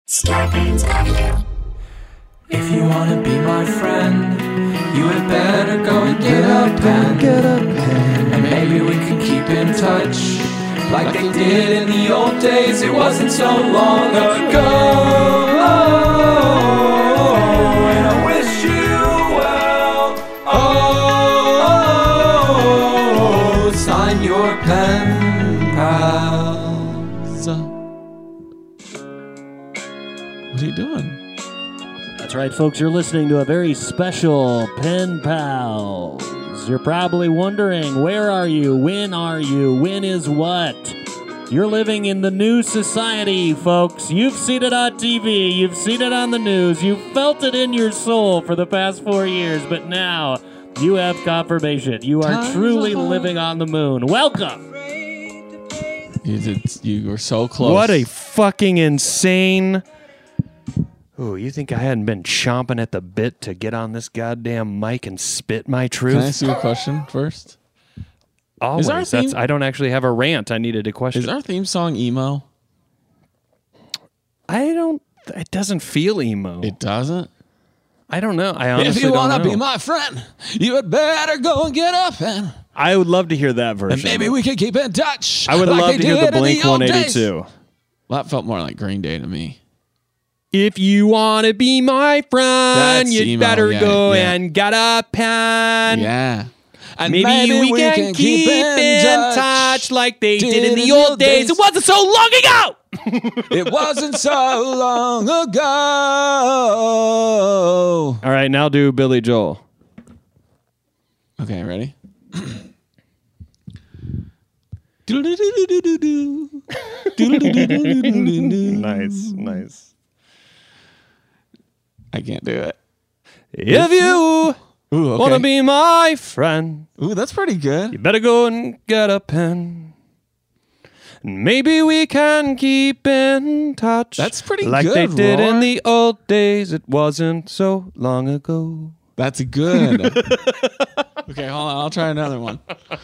Scarpins Avenue. If you wanna be my friend, you had better go and get a pen. And maybe we could keep in touch like they did in the old days. It wasn't so long ago. And I wish you well. Oh, sign your pen pals. What are you doing? That's right, folks. You're listening to a very special Pen Pals. You're probably wondering, where are you? When are you? When is what? You're living in the new society, folks. You've seen it on TV. You've seen it on the news. You've felt it in your soul for the past 4 years. But now you have confirmation. You are truly living on the moon. Welcome. You were so close. What a fucking insane... Ooh, you think I hadn't been chomping at the bit to get on this goddamn mic and spit my truth? Can I ask you a question first? Always. I don't actually have a rant. I needed a question. Is our theme song emo? It doesn't feel emo. It doesn't? I don't know. I honestly If you want to be my friend, you had better go and get up and I would love to hear that version. maybe we could keep in touch. I would like love to hear the Blink 182. Well, that felt more like Green Day to me. If you want to be my friend, That's you'd emo, better go yeah. and get a pen. Yeah. And Maybe we can keep in touch like they did in the old days. It wasn't so long ago. It wasn't so long ago. All right, now do Billy Joel. Okay, ready? Nice. I can't do it. If you want to be my friend, Ooh, that's pretty good. you better go and get a pen. And maybe we can keep in touch. That's pretty like good, they did Roar. in the old days. It wasn't so long ago. That's good. Okay, hold on. I'll try another one.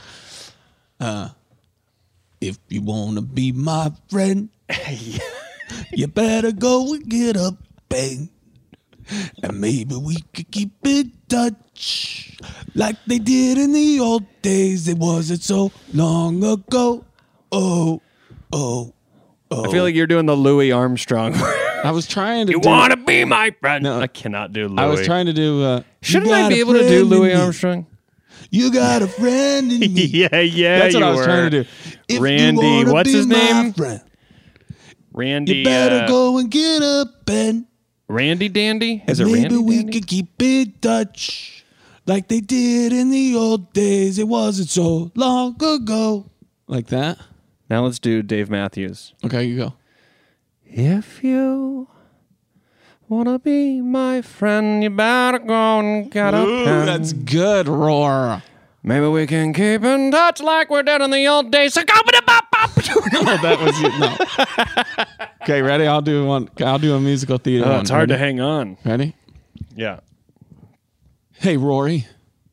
If you want to be my friend, you better go and get a pen. And maybe we could keep in touch like they did in the old days. It wasn't so long ago. Oh. I feel like you're doing the Louis Armstrong. I was trying to You want to be my friend? No. I cannot do Louis. I was trying to do... Shouldn't I be able to do Louis Armstrong? You got a friend in me. yeah, That's what I was trying to do. If Randy, you wanna what's be his my name? friend, Randy. you better go and get a pen. Randy Dandy? Is it And maybe Randy we Dandy? could keep in touch like they did in the old days. It wasn't so long ago. Like that? Now let's do Dave Matthews. Okay, you go. If you want to be my friend, you better go and get a pen. That's good, Roar. Maybe we can keep in touch like we did in the old days. So go with it, bop, bop. No, that was it. No. Okay, ready? I'll do one. I'll do a musical theater one. It's hard to Ready? hang on. Ready? Yeah. Hey, Rory.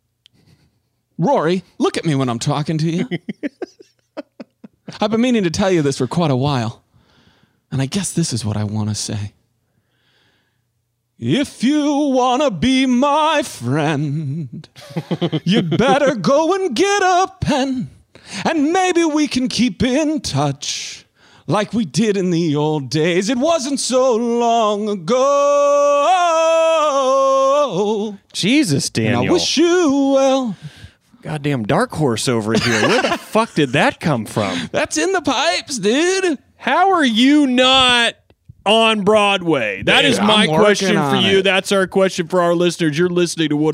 Rory, look at me when I'm talking to you. I've been meaning to tell you this for quite a while, and I guess this is what I want to say. If you want to be my friend, you'd better go and get a pen, and maybe we can keep in touch like we did in the old days. It wasn't so long ago. Jesus, And Daniel. I wish you well. Goddamn Dark Horse over here. Where the fuck did that come from? That's in the pipes, dude. How are you not on Broadway? That Dude, is my I'm working question for on you. it. That's our question for our listeners. You're listening to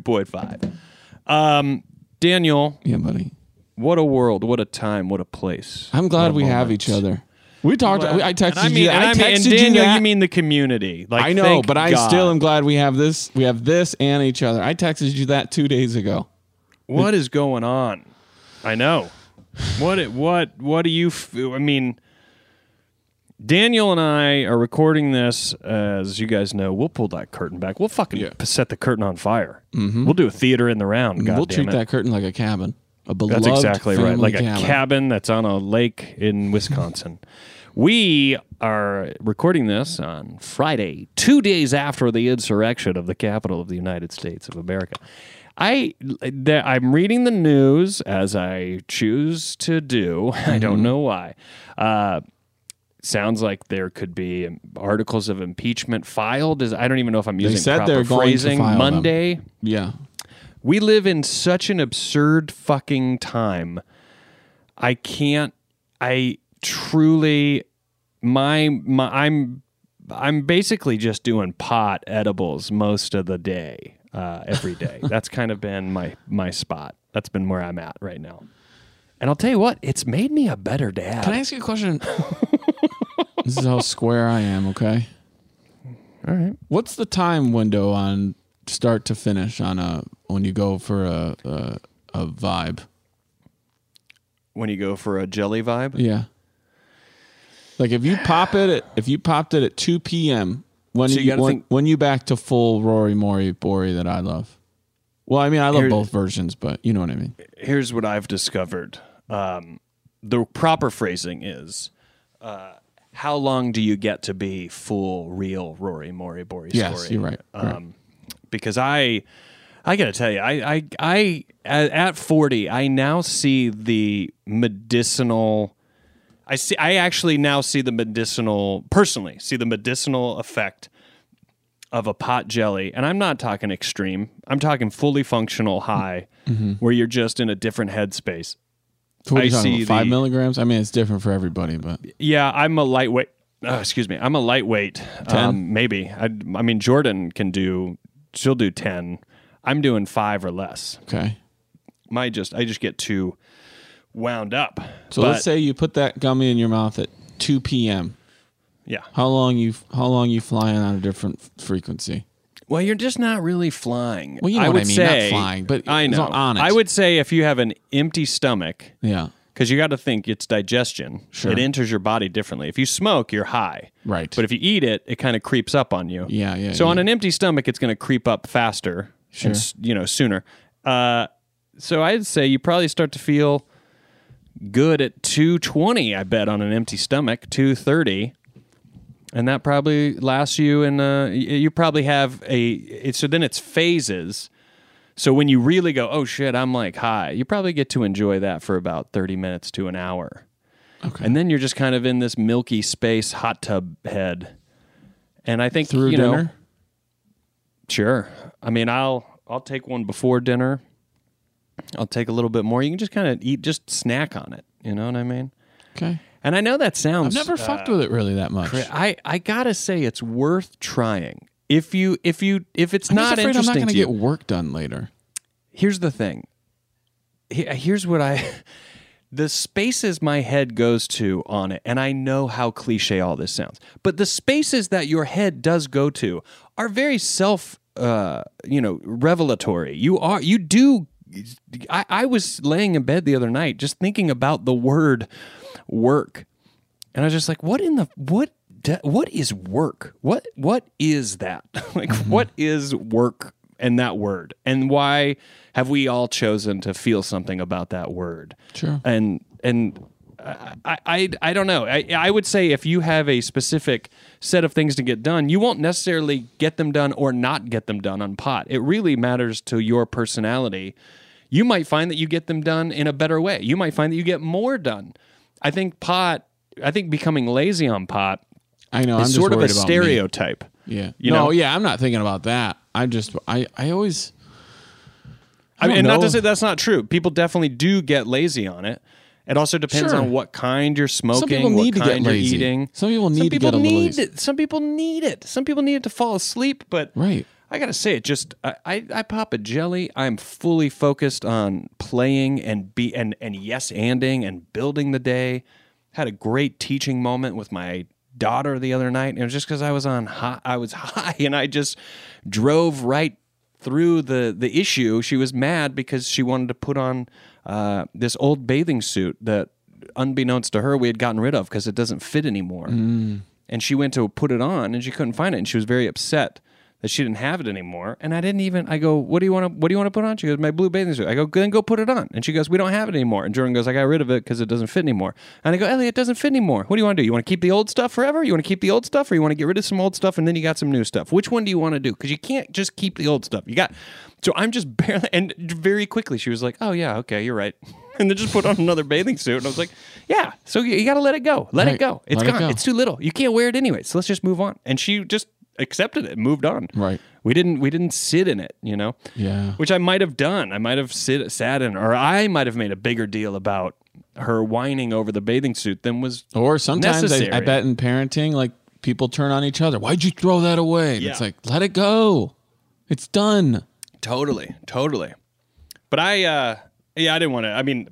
102.5. Daniel, Yeah, buddy. what a world, what a time, what a place. I'm glad What a we have moment. each other. We talked. I texted And you. and texted you Daniel, that. you mean the community. Like, I know, thank but I God. still am glad we have this. We have this and each other. I texted you that 2 days ago. What is going on? I know. What do you I mean, Daniel and I are recording this, as you guys know. We'll pull that curtain back. We'll fucking set the curtain on fire. Mm-hmm. We'll do a theater in the round. We'll treat that curtain like a cabin. A beloved That's exactly right. family Like a cabin that's on a lake in Wisconsin. We are recording this on Friday, 2 days after the insurrection of the capital of the United States of America. I'm reading the news as I choose to do. I don't know why. Sounds like there could be articles of impeachment filed. I don't even know if I'm using proper phrasing. Monday. Them. Yeah. We live in such an absurd fucking time. I truly, I'm basically just doing pot edibles most of the day, every day. That's kind of been my spot. That's been where I'm at right now. And I'll tell you what, it's made me a better dad. Can I ask you a question? This is how square I am, okay? All right. What's the time window on start to finish on when you go for a vibe? When you go for a jelly vibe? Yeah. Like if you popped it at 2 p.m. when you back to full Rory Mori Bori that I love. Well, I mean, I love both versions, but you know what I mean. Here's what I've discovered. The proper phrasing is, how long do you get to be full, real Rory Mori Bori story? Yes, you're right. Because I got to tell you, I at 40, I now see the medicinal. I actually now see the medicinal effect of a pot jelly, and I'm not talking extreme. I'm talking fully functional high, where you're just in a different headspace. So what are you talking about, 5 milligrams? I mean, it's different for everybody, but yeah, I'm a lightweight. I'm a lightweight. 10? Maybe. I mean, Jordan she'll do 10. I'm doing 5 or less. Okay. I just get too wound up. So let's say you put that gummy in your mouth at 2 p.m. Yeah. How long you flying on a different frequency? Well, you're just not really flying. Well, you know what I mean, not flying, but I know. On it. I would say if you have an empty stomach, yeah, because you got to think it's digestion. Sure. It enters your body differently. If you smoke, you're high. Right. But if you eat it, it kind of creeps up on you. Yeah. So on an empty stomach, it's going to creep up faster. Sure. And, sooner. So I'd say you probably start to feel good at 220, I bet, on an empty stomach, 230. And that probably lasts you you probably have so then it's phases. So when you really go, oh shit, I'm like high, you probably get to enjoy that for about 30 minutes to an hour. Okay. And then you're just kind of in this milky space hot tub head. And I think, through dinner? Sure. I mean, I'll take one before dinner. I'll take a little bit more. You can just kind of just snack on it. You know what I mean? Okay. And I know that sounds... I've never fucked with it really that much. I gotta say it's worth trying. If it's I'm not interesting, I'm not going to you, get work done later. Here's the thing. Here's what the spaces my head goes to on it, and I know how cliche all this sounds, but the spaces that your head does go to are very revelatory. I was laying in bed the other night just thinking about the word work, and I was just like, what is work? What is that? Like, what is work and that word? And why have we all chosen to feel something about that word? Sure. And I don't know. I would say if you have a specific set of things to get done, you won't necessarily get them done or not get them done on pot. It really matters to your personality. You might find that you get them done in a better way. You might find that you get more done. I think becoming lazy on pot is sort of a stereotype. Yeah. Yeah, I'm not thinking about that. I always... not to say that's not true. People definitely do get lazy on it. It also depends on what kind you're smoking, Some people need what to kind get you're lazy. eating. Some people need to get a little lazy. Some people need it. Some people need it to fall asleep, but right. I got to say it just I pop a jelly. I'm fully focused on playing and yes-anding and building the day. Had a great teaching moment with my daughter the other night. And it was just because I was high and I just drove right through the issue. She was mad because she wanted to put on this old bathing suit that, unbeknownst to her, we had gotten rid of because it doesn't fit anymore. And she went to put it on and she couldn't find it. And she was very upset that she didn't have it anymore. And I go, what do you want to put on? She goes, my blue bathing suit. I go, then go put it on. And she goes, we don't have it anymore. And Jordan goes, I got rid of it because it doesn't fit anymore. And I go, Ellie, it doesn't fit anymore. What do you want to do? You want to keep the old stuff forever? You want to keep the old stuff, or you want to get rid of some old stuff and then you got some new stuff? Which one do you want to do? Because you can't just keep the old stuff. So I'm just barely, and very quickly she was like, oh yeah, okay, you're right. And then just put on another bathing suit. And I was like, yeah, so you got to let it go. Let it go. It's gone. It's too little. You can't wear it anyway. So let's just move on. And she just accepted it and moved on. Right. We didn't sit in it, you know? Yeah. Which I might have done. I might have sat in, or I might have made a bigger deal about her whining over the bathing suit than was Or sometimes necessary. I bet in parenting, like, people turn on each other. Why'd you throw that away? And Yeah. it's like, let it go. It's done. Totally. But I didn't want to. I mean,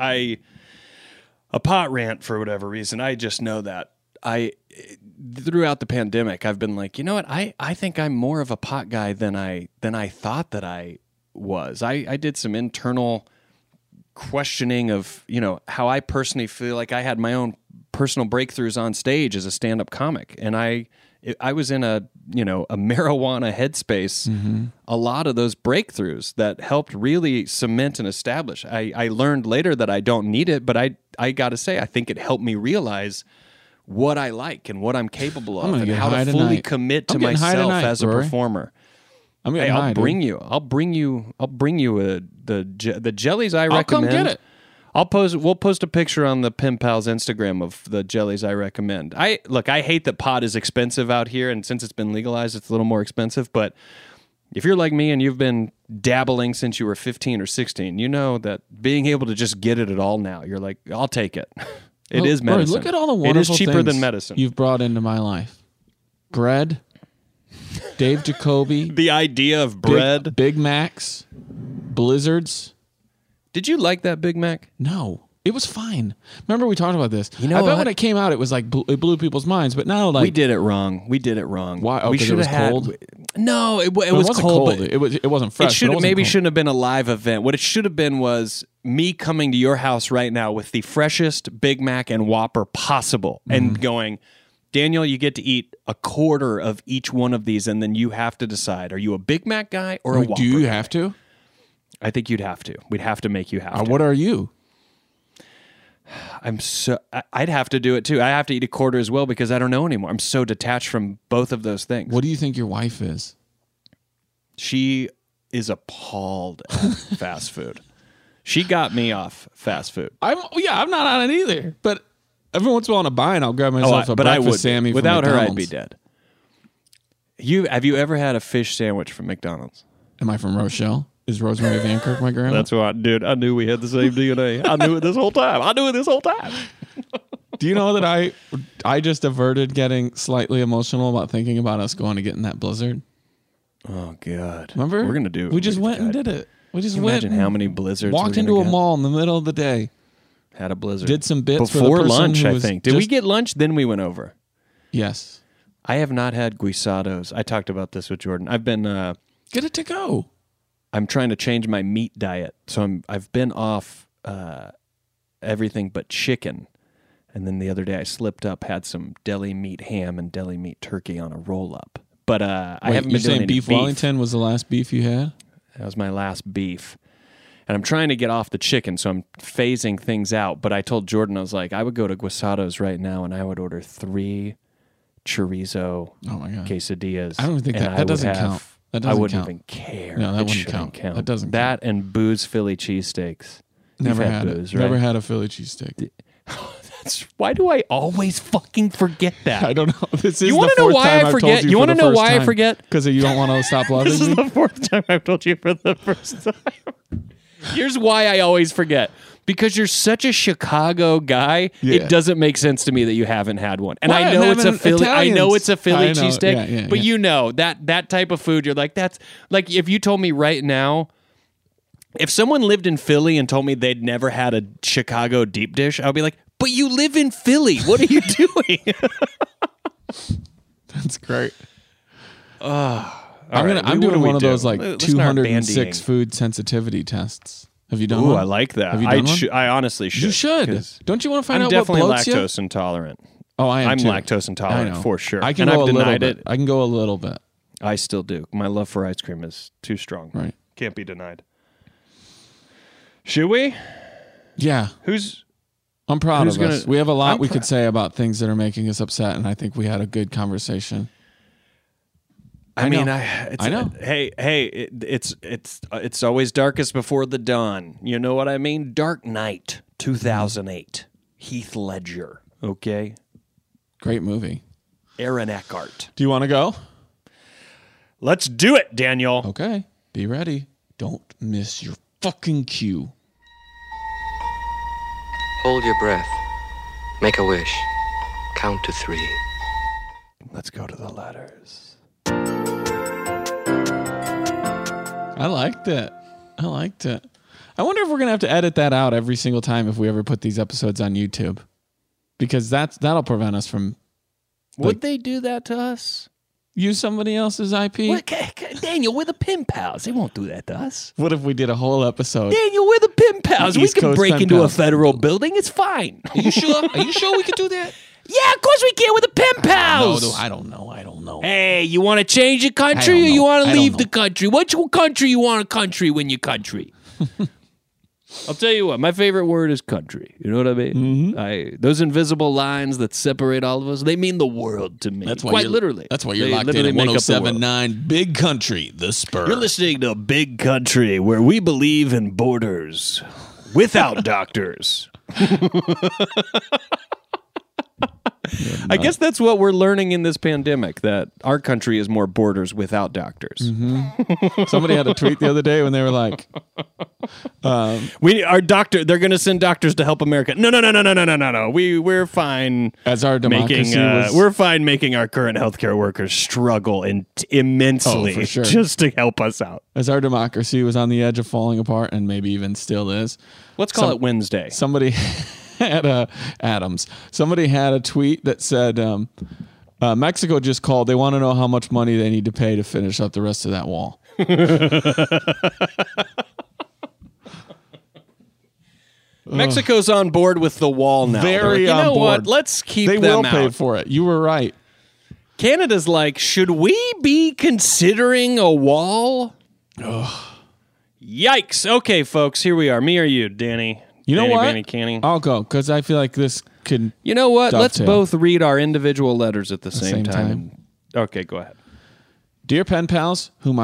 a pot rant for whatever reason. I just know that throughout the pandemic, I've been like, you know what? I think I'm more of a pot guy than I thought that I was. I did some internal questioning of, you know, how I personally feel like I had my own personal breakthroughs on stage as a stand-up comic, and I was in a marijuana headspace. A lot of those breakthroughs that helped really cement and establish. I learned later that I don't need it, but I got to say, I think it helped me realize what I like and what I'm capable of, and how to fully tonight. commit to I'm getting high myself tonight, as a Rory. performer. I'm getting high, I'll bring you the jellies I I'll come recommend. get it. We'll post a picture on the Pen Pals Instagram of the jellies I recommend. I hate that pot is expensive out here, and since it's been legalized, it's a little more expensive. But if you're like me and you've been dabbling since you were 15 or 16, you know that being able to just get it at all now, you're like, I'll take it. It is Rory, medicine. look at all the wonderful It is cheaper things than medicine. you've brought into my life. Bread, Dave Jacoby, The idea of bread. Big Macs, Blizzards. Did you like that Big Mac? No, it was fine. Remember we talked about this. You know I bet what? when it came out, it was like it blew people's minds. But now, like, We did it wrong. Why? Oh, we 'cause it should was have had. cold? No, it was wasn't cold. But It wasn't fresh. it should but have wasn't maybe cold. shouldn't have been a live event. What it should have been was me coming to your house right now with the freshest Big Mac and Whopper possible, and going, Daniel, you get to eat a quarter of each one of these, and then you have to decide: are you a Big Mac guy or a Whopper? Do you guy? have to? I think you'd have to. We'd have to make you have to. What are you? I'd have to do it too. I have to eat a quarter as well because I don't know anymore. I'm so detached from both of those things. What do you think your wife is? She is appalled at fast food. She got me off fast food. I'm not on it either. But every once in a while on a buy, and I'll grab myself a breakfast Sammy. From Without her, I'd McDonald's. be dead. Have you ever had a fish sandwich from McDonald's? Am I from Rochelle? Is Rosemary Van Kirk my grandma? That's what, dude. I knew we had the same DNA. I knew it this whole time. Do you know that I just averted getting slightly emotional about thinking about us going to get in that blizzard? Oh God! Remember? We're gonna do it. We just went and did it. We just went. Imagine how many blizzards. Walked we're into gonna a get. mall in the middle of the day. Had a blizzard. Did some bits for the before person lunch. who I was think. Did we just- get lunch? Then we went over. Yes. I have not had guisados. I talked about this with Jordan. I've been. Get it to go. I'm trying to change my meat diet, so I've been off everything but chicken. And then the other day I slipped up, had some deli meat ham and deli meat turkey on a roll up. But I haven't You're been doing saying any beef Wellington was the last beef you had? That was my last beef. And I'm trying to get off the chicken, so I'm phasing things out. But I told Jordan, I was like, I would go to Guisado's right now and I would order 3 chorizo Oh my god. quesadillas. I don't think and that I would doesn't have- count. That I doesn't wouldn't count. even care. No, that It wouldn't shouldn't count. That doesn't That and Booze Philly cheesesteaks. Never You've had Booze, it. right? Never had a Philly cheesesteak. Why do I always fucking forget that? I don't know. This is You the wanna know fourth why time I I've forget? told you You for wanna the know first why I time. forget? Because you don't want to stop loving This is me? the 4th time I've told you for the first time. Here's why I always forget. Because you're such a Chicago guy, Yeah. it doesn't make sense to me that you haven't had one. And Why? I know I'm it's a having Philly. I know Italians. it's a Philly I know. cheesesteak, Yeah, but yeah. you know that type of food. You're like, that's like if you told me right now, if someone lived in Philly and told me they'd never had a Chicago deep dish, I'd be like, but you live in Philly. What are you doing? That's great. I'm I'm doing one of those like Let's start 206 bandying. food sensitivity tests. Have you done Ooh, one? I like that. Have you done one? I honestly should. You should. 'cause Don't you want to find I'm out what definitely bloats you? lactose intolerant. Oh, I am I'm too. lactose I intolerant know. for sure. I can and go I've a little denied bit. it. I can go a little bit. I still do. My love for ice cream is too strong. Right. Can't be denied. Should we? Yeah. I'm proud of us. We have a lot we could say about things that are making us upset, and I think we had a good conversation. I know. Hey, it's always darkest before the dawn. You know what I mean? Dark Knight, 2008. Heath Ledger. Okay. Great movie. Aaron Eckhart. Do you want to go? Let's do it, Daniel. Okay. Be ready. Don't miss your fucking cue. Hold your breath. Make a wish. Count to 3. Let's go to the letters. I liked it. I wonder if we're going to have to edit that out every single time if we ever put these episodes on YouTube. Because that'll prevent us from... Would they do that to us? Use somebody else's IP? Daniel, we're the pen pals. They won't do that to us. What if we did a whole episode? Daniel, we're the pen pals. East We can Coast break pen into pals. a federal building. It's fine. Are you sure? Are you sure we could do that? Yeah, of course we can. We're the pen pals. No, I don't know. Hey, you want to change your country I or don't you know. want I to don't leave know. the country? Which country you want a country when you country? I'll tell you what, my favorite word is country. You know what I mean? Mm-hmm. Those invisible lines that separate all of us, they mean the world to me. That's why Quite you're, literally. That's why you're They locked in literally at make up the world. 107.9 Big Country, The Spur. You're listening to Big Country, where we believe in borders without doctors. I guess that's what we're learning in this pandemic, that our country is more borders without doctors. Somebody had a tweet the other day when they were like, They're going to send doctors to help America. No. We're fine. as our democracy was... We're fine making our current healthcare workers struggle immensely Oh, for sure. just to help us out. As our democracy was on the edge of falling apart, and maybe even still is, Let's call it Wednesday. somebody had Somebody had a tweet that said, Mexico just called. They want to know how much money they need to pay to finish up the rest of that wall. Mexico's on board with the wall now. Very They're like, on you know board. what? Let's keep They them will pay out. for it. You were right. Canada's like, should we be considering a wall? Yikes. Okay, folks, here we are. Me or you, Danny? You know Danny, what? Vanny, Canning. I'll go because I feel like this could... You know what? Let's Dovetail. both read our individual letters at the same same time. Okay, go ahead. Dear pen pals, whom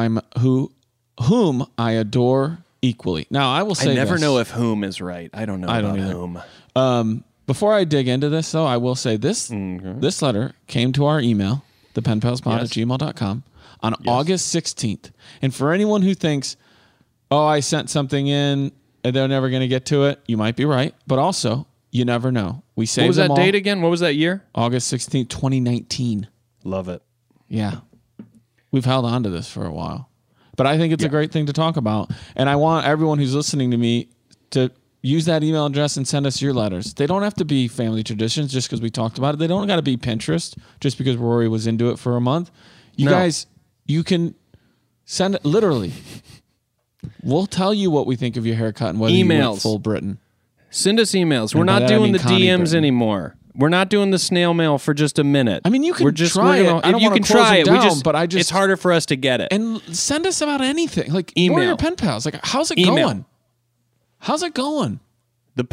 I adore equally. Now, I will say I never this. know if whom is right. I don't know I don't about either. whom. Before I dig into this, though, I will say this. This letter came to our email, thepenpalspod@gmail.com, on August 16th. And for anyone who thinks, oh, I sent something in and they're never going to get to it, you might be right. But also, you never know. We saved What was them that all. date again? What was that year? August 16th, 2019. Love it. Yeah. We've held on to this for a while. But I think it's a great thing to talk about. And I want everyone who's listening to me to use that email address and send us your letters. They don't have to be family traditions just because we talked about it. They don't got to be Pinterest just because Rory was into it for a month. You guys, you can send it literally. We'll tell you what we think of your haircut and whether you went Emails. full Britain. Send us emails. We're And by not that I doing mean the Connie DMs Britton. anymore. We're not doing the snail mail for just a minute. I mean, you can we're just, try we're gonna, it. I don't if you wanna can close try it it. down, but I just- it's harder for us to get it. And send us about anything. Like, Email. we're your pen pals. Like, how's it Email. going? How's it going? The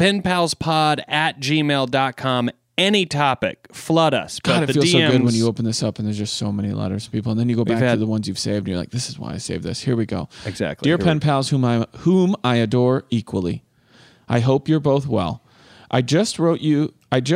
penpalspod@gmail.com. Any topic, flood us. God, but it the feels DMs, so good when you open this up and there's just so many letters to people. And then you go back to had- the ones you've saved and you're like, this is why I saved this. Here we go. Exactly. Dear Here pen we- pals whom I adore equally. I hope you're both well. I just wrote you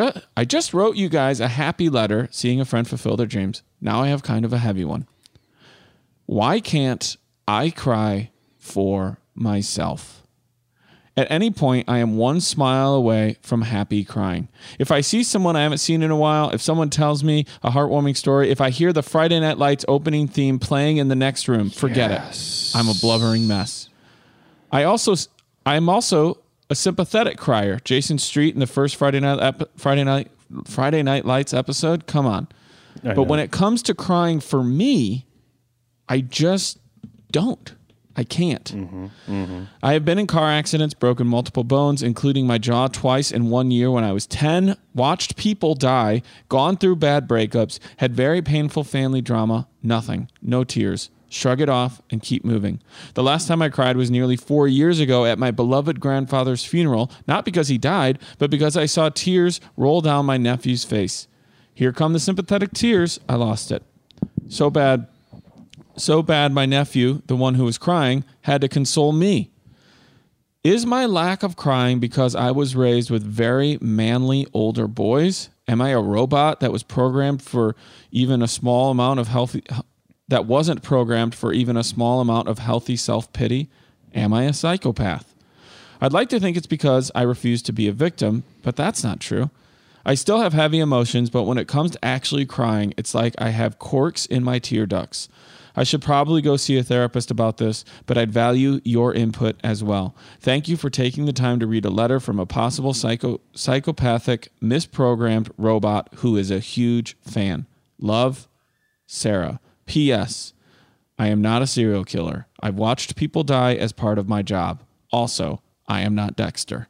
guys a happy letter seeing a friend fulfill their dreams. Now I have kind of a heavy one. Why can't I cry for myself? At any point, I am one smile away from happy crying. If I see someone I haven't seen in a while, if someone tells me a heartwarming story, if I hear the Friday Night Lights opening theme playing in the next room, forget it. I'm a blubbering mess. I'm also a sympathetic crier. Jason Street in the first Friday Night Lights episode. Come on. But when it comes to crying for me, I just don't. I can't. I have been in car accidents, broken multiple bones, including my jaw twice in 1 year when I was 10, watched people die, gone through bad breakups, had very painful family drama, nothing, no tears. Shrug it off and keep moving. The last time I cried was nearly 4 years ago at my beloved grandfather's funeral, not because he died, but because I saw tears roll down my nephew's face. Here come the sympathetic tears. I lost it. So bad, my nephew, the one who was crying, had to console me. Is my lack of crying because I was raised with very manly older boys? Am I a robot that was programmed for even a small amount of healthy... that wasn't programmed for even a small amount of healthy self-pity? Am I a psychopath? I'd like to think it's because I refuse to be a victim, but that's not true. I still have heavy emotions, but when it comes to actually crying, it's like I have corks in my tear ducts. I should probably go see a therapist about this, but I'd value your input as well. Thank you for taking the time to read a letter from a possible psychopathic, misprogrammed robot who is a huge fan. Love, Sarah. P.S. I am not a serial killer. I've watched people die as part of my job. Also, I am not Dexter.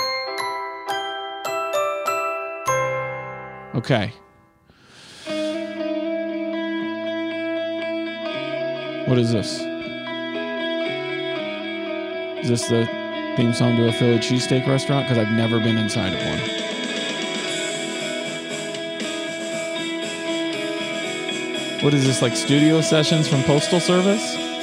Okay. What is this? Is this the theme song to a Philly cheesesteak restaurant? Because I've never been inside of one. What is this, like studio sessions from Postal Service?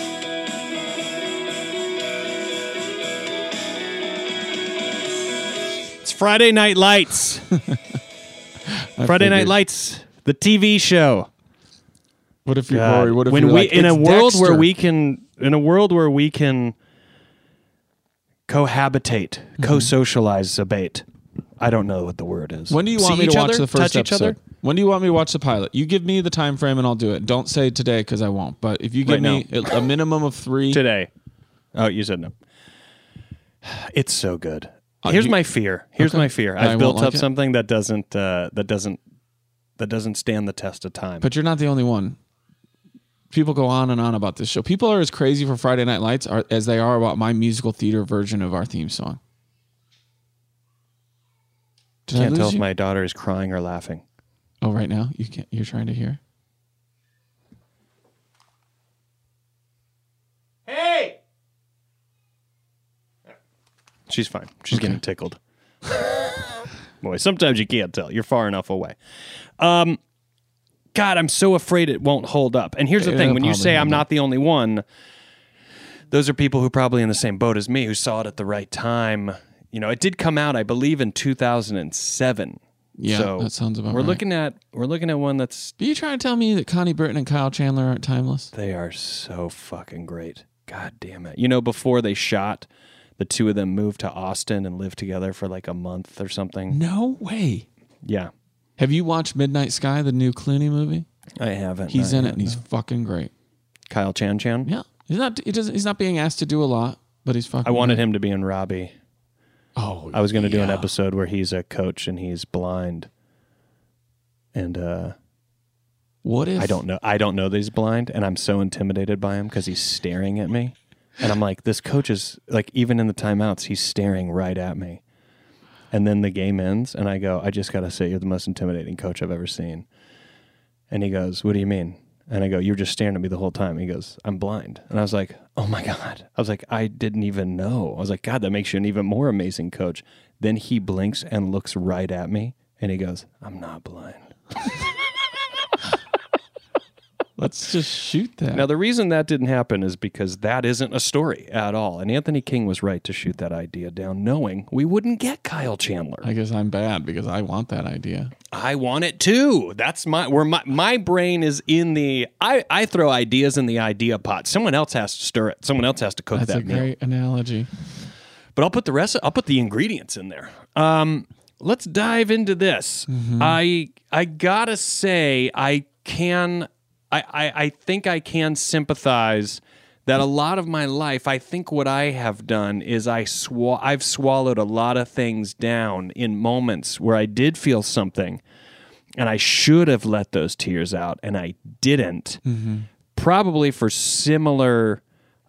It's Friday Night Lights. Friday Night Lights, the TV show. What if you're Rory? What if when you're we like, in a "It's world Dexter." where we can cohabitate, co-socialize, abate. I don't know what the word is. When do you want See me to each watch other? the first Touch each episode? other? When do you want me to watch the pilot? You give me the time frame and I'll do it. Don't say today because I won't. But if you give Right me a minimum of 3 Today. Oh, you said no. It's so good. Here's my fear. Okay. I I've won't built like up it. something that doesn't stand the test of time. But you're not the only one. People go on and on about this show. People are as crazy for Friday Night Lights as they are about my musical theater version of our theme song. Did I Can't lose tell if you? my daughter is crying or laughing. Oh, right now you can't. You're trying to hear. Hey! She's fine. She's getting tickled. Boy, sometimes you can't tell. You're far enough away. God, I'm so afraid it won't hold up. And here's the thing. It'll When you probably say hold I'm up. not the only one, those are people who are probably in the same boat as me who saw it at the right time. You know, it did come out, I believe, in 2007. Yeah, so that sounds about we're right. looking at one that's Are you trying to tell me that Connie Britton and Kyle Chandler aren't timeless? they are so fucking great. God damn it. You know, before they shot, the two of them moved to Austin and lived together for like a month or something. No way. Yeah. Have you watched Midnight Sky, the new Clooney movie? I haven't. He's not in yet, it and he's fucking great. Kyle Chan. Yeah, he's not being asked to do a lot, but he's fucking. I wanted him to be in Robbie. Oh, I was going to do an episode where he's a coach and he's blind. And What if I don't know that he's blind, and I'm so intimidated by him because he's staring at me. And I'm like, this coach is like, even in the timeouts, he's staring right at me. And then the game ends, and I go, I just got to say, you're the most intimidating coach I've ever seen. And he goes, what do you mean? And I go, you were just staring at me the whole time. He goes, I'm blind. And I was like, oh my God. I was like, I didn't even know. I was like, God, that makes you an even more amazing coach. Then he blinks and looks right at me, and he goes, I'm not blind. Let's just shoot that. Now, the reason that didn't happen is because that isn't a story at all. And Anthony King was right to shoot that idea down, knowing we wouldn't get Kyle Chandler. I guess I'm bad because I want that idea. I want it too. That's my brain is in the, I throw ideas in the idea pot. Someone else has to stir it. Someone else has to cook That's that a meal. great analogy. But I'll put the ingredients in there. Let's dive into this. Mm-hmm. I gotta say, I think I can sympathize that a lot of my life, I think what I have done is I've swallowed a lot of things down in moments where I did feel something and I should have let those tears out and I didn't. Mm-hmm. Probably for similar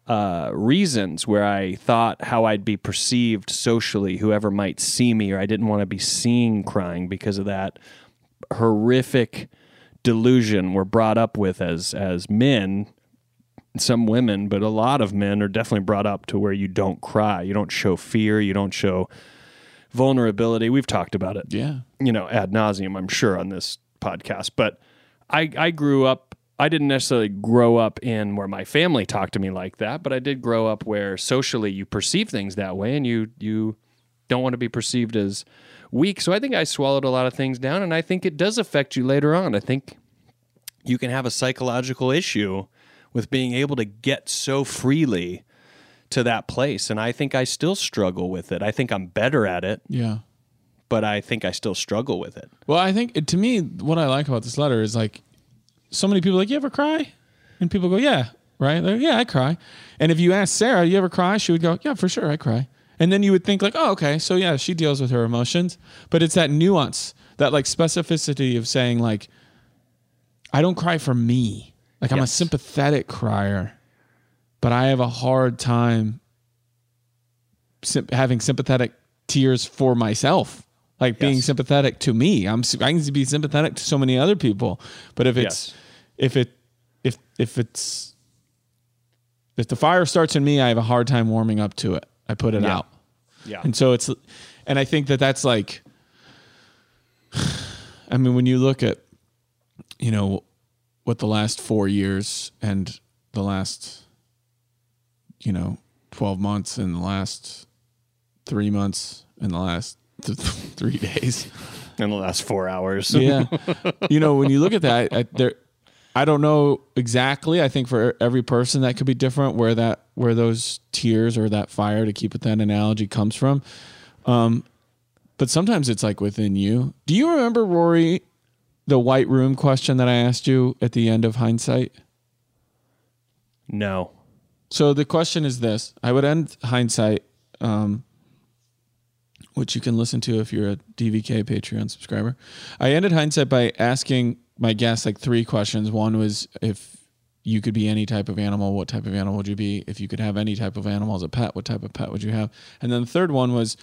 reasons where I thought how I'd be perceived socially, whoever might see me, or I didn't want to be seen crying because of that horrific delusion we're brought up with as men. Some women, but a lot of men are definitely brought up to where you don't cry, you don't show fear, you don't show vulnerability. We've talked about it, ad nauseum, I'm sure, on this podcast. But I grew up. I didn't necessarily grow up in where my family talked to me like that, but I did grow up where socially you perceive things that way, and you don't want to be perceived as weak. So I think I swallowed a lot of things down, and I think it does affect you later on. I think you can have a psychological issue with being able to get so freely to that place. And I think I still struggle with it. I think I'm better at it. Yeah. But I think I still struggle with it. Well, I think to me, what I like about this letter is like, so many people are like, you ever cry? And people go, yeah, right? Like, yeah, I cry. And if you ask Sarah, you ever cry? She would go, yeah, for sure, I cry. And then you would think like, oh, okay, so yeah, she deals with her emotions. But it's that nuance, that like specificity of saying like, I don't cry for me. Like I'm a sympathetic crier, but I have a hard time having sympathetic tears for myself. Like being sympathetic to me. I can be sympathetic to so many other people, but if the fire starts in me, I have a hard time warming up to it. I put it out. Yeah. And so and I think that's like, I mean, when you look at, what the last 4 years and the last, 12 months and the last 3 months and the last 3 days. In the last 4 hours. Yeah. When you look at that, I don't know exactly. I think for every person that could be different where those tears or that fire, to keep with that analogy, comes from. But sometimes it's like within you. Do you remember, Rory, the white room question that I asked you at the end of Hindsight? No. So the question is this. I would end Hindsight, which you can listen to if you're a DVK Patreon subscriber. I ended Hindsight by asking my guests like 3 questions. One was, if you could be any type of animal, what type of animal would you be? If you could have any type of animal as a pet, what type of pet would you have? And then the third one was,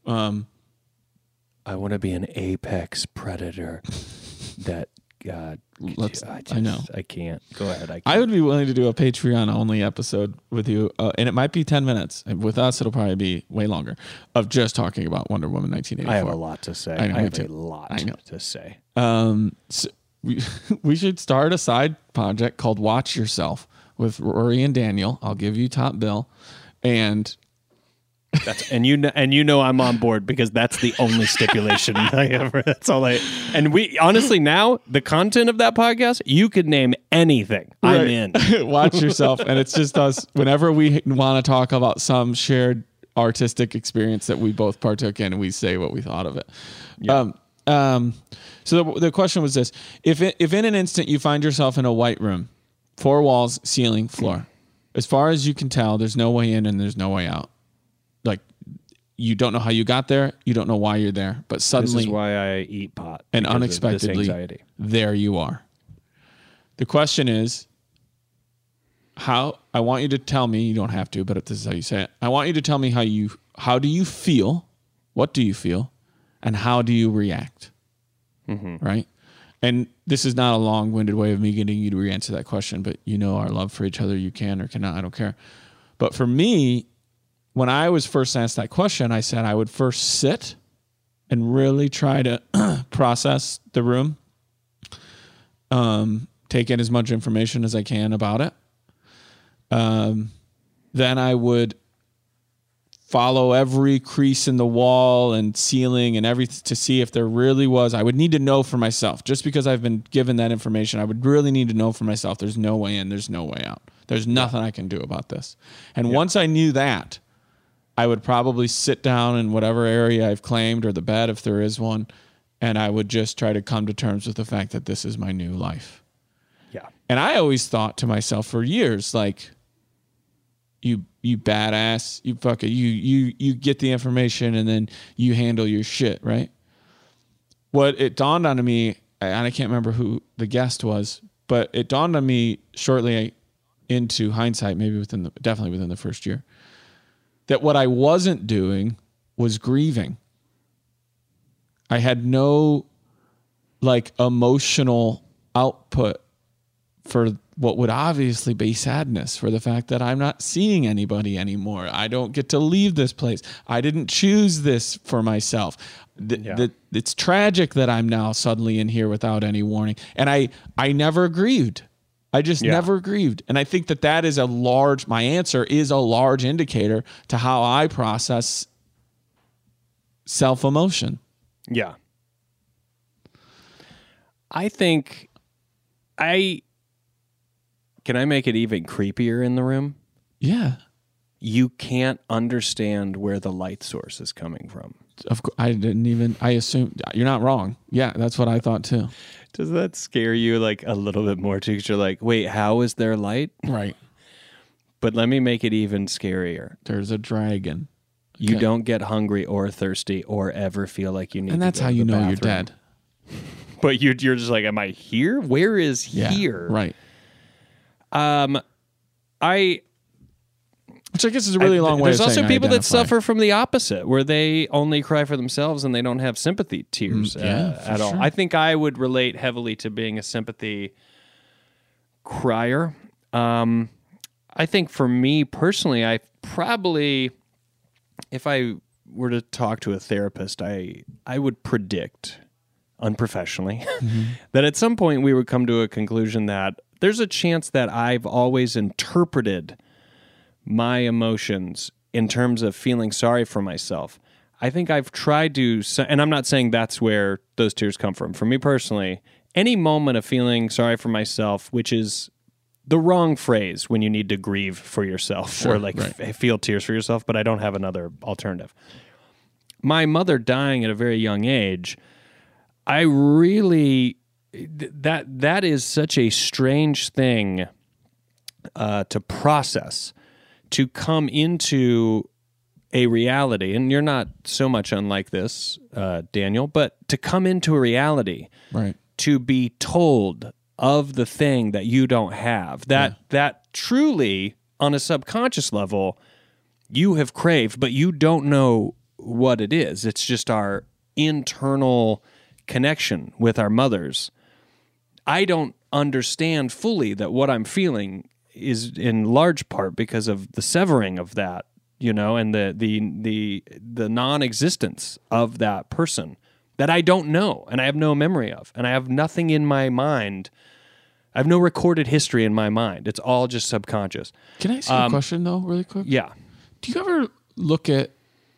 I want to be an apex predator. That I know. I can't. Go ahead. I would be willing to do a Patreon only episode with you, and it might be 10 minutes. With us, it'll probably be way longer, of just talking about Wonder Woman 1984. I have a lot to say. I have a lot to say. So we should start a side project called Watch Yourself with Rory and Daniel. I'll give you top bill, and and I'm on board, because that's the only stipulation I ever. That's all and we honestly, now the content of that podcast, you could name anything. Right. I'm in. Watch Yourself, and it's just us whenever we want to talk about some shared artistic experience that we both partook in, and we say what we thought of it. Yeah. So the question was this: if in an instant you find yourself in a white room, 4 walls, ceiling, floor, as far as you can tell, there's no way in and there's no way out. Like, you don't know how you got there. You don't know why you're there. But suddenly, this is why I eat pot. And unexpectedly, there you are. The question is, I want you to tell me, you don't have to, but this is how you say it. I want you to tell me how do you feel? What do you feel? And how do you react? Mm-hmm. Right? And this is not a long-winded way of me getting you to re-answer that question, but our love for each other, you can or cannot, I don't care. But for me, when I was first asked that question, I said I would first sit and really try to process the room, take in as much information as I can about it. Then I would follow every crease in the wall and ceiling and everything to see if there really was. I would need to know for myself. Just because I've been given that information, I would really need to know for myself. There's no way in, there's no way out. There's nothing I can do about this. And once I knew that, I would probably sit down in whatever area I've claimed, or the bed if there is one, and I would just try to come to terms with the fact that this is my new life. Yeah. And I always thought to myself for years, like, you badass, you fucking, you get the information and then you handle your shit, right? What it dawned on me, and I can't remember who the guest was, but it dawned on me shortly into hindsight, maybe definitely within the first year, that what I wasn't doing was grieving. I had no like emotional output for what would obviously be sadness for the fact that I'm not seeing anybody anymore. I don't get to leave this place. I didn't choose this for myself. It's tragic that I'm now suddenly in here without any warning. And I never grieved. I just never grieved. And I think that is my answer is a large indicator to how I process self-emotion. Yeah. I think can I make it even creepier in the room? Yeah. You can't understand where the light source is coming from. Of course, I assumed you're not wrong. Yeah, that's what I thought too. Does that scare you like a little bit more too? Because you're like, wait, how is there light? Right. But let me make it even scarier. There's a dragon. You don't get hungry or thirsty or ever feel like you need to and that's go how to you the know bathroom. you're dead. But you're just like, am I here? Where is here? Right. Which I guess is a really long way of saying there's also people that identify. suffer from the opposite, where they only cry for themselves and they don't have sympathy tears at all. sure. I think I would relate heavily to being a sympathy crier. I think for me personally, I probably, if I were to talk to a therapist, I would predict unprofessionally that at some point we would come to a conclusion that there's a chance that I've always interpreted my emotions in terms of feeling sorry for myself. I think I've tried to, and I'm not saying that's where those tears come from. For me personally, any moment of feeling sorry for myself, which is the wrong phrase when you need to grieve for yourself or like feel tears for yourself, but I don't have another alternative. My mother dying at a very young age, I really, that is such a strange thing to process, to come into a reality, and you're not so much unlike this, Daniel, but to come into a reality, right? To be told of the thing that you don't have, that truly, on a subconscious level, you have craved, but you don't know what it is. It's just our internal connection with our mothers. I don't understand fully that what I'm feeling is in large part because of the severing of that, and the non-existence of that person that I don't know and I have no memory of, and I have nothing in my mind. I have no recorded history in my mind. It's all just subconscious. Can I ask you a question though, really quick? Yeah. Do you ever look at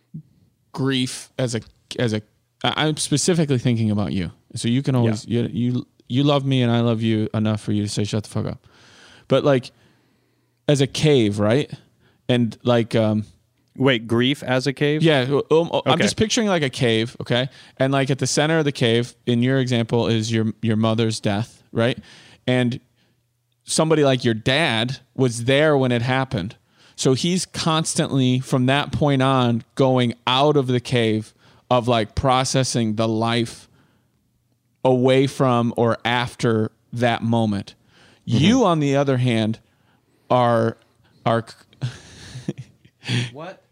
grief as a? I'm specifically thinking about you, so you can always you love me and I love you enough for you to say shut the fuck up, but like as a cave, right? And like wait, grief as a cave? Yeah, I'm Okay. just picturing like a cave, okay? And like at the center of the cave, in your example, is your mother's death, right? And somebody like your dad was there when it happened. So he's constantly, from that point on, going out of the cave of like processing the life away from or after that moment. Mm-hmm. You, on the other hand, are What?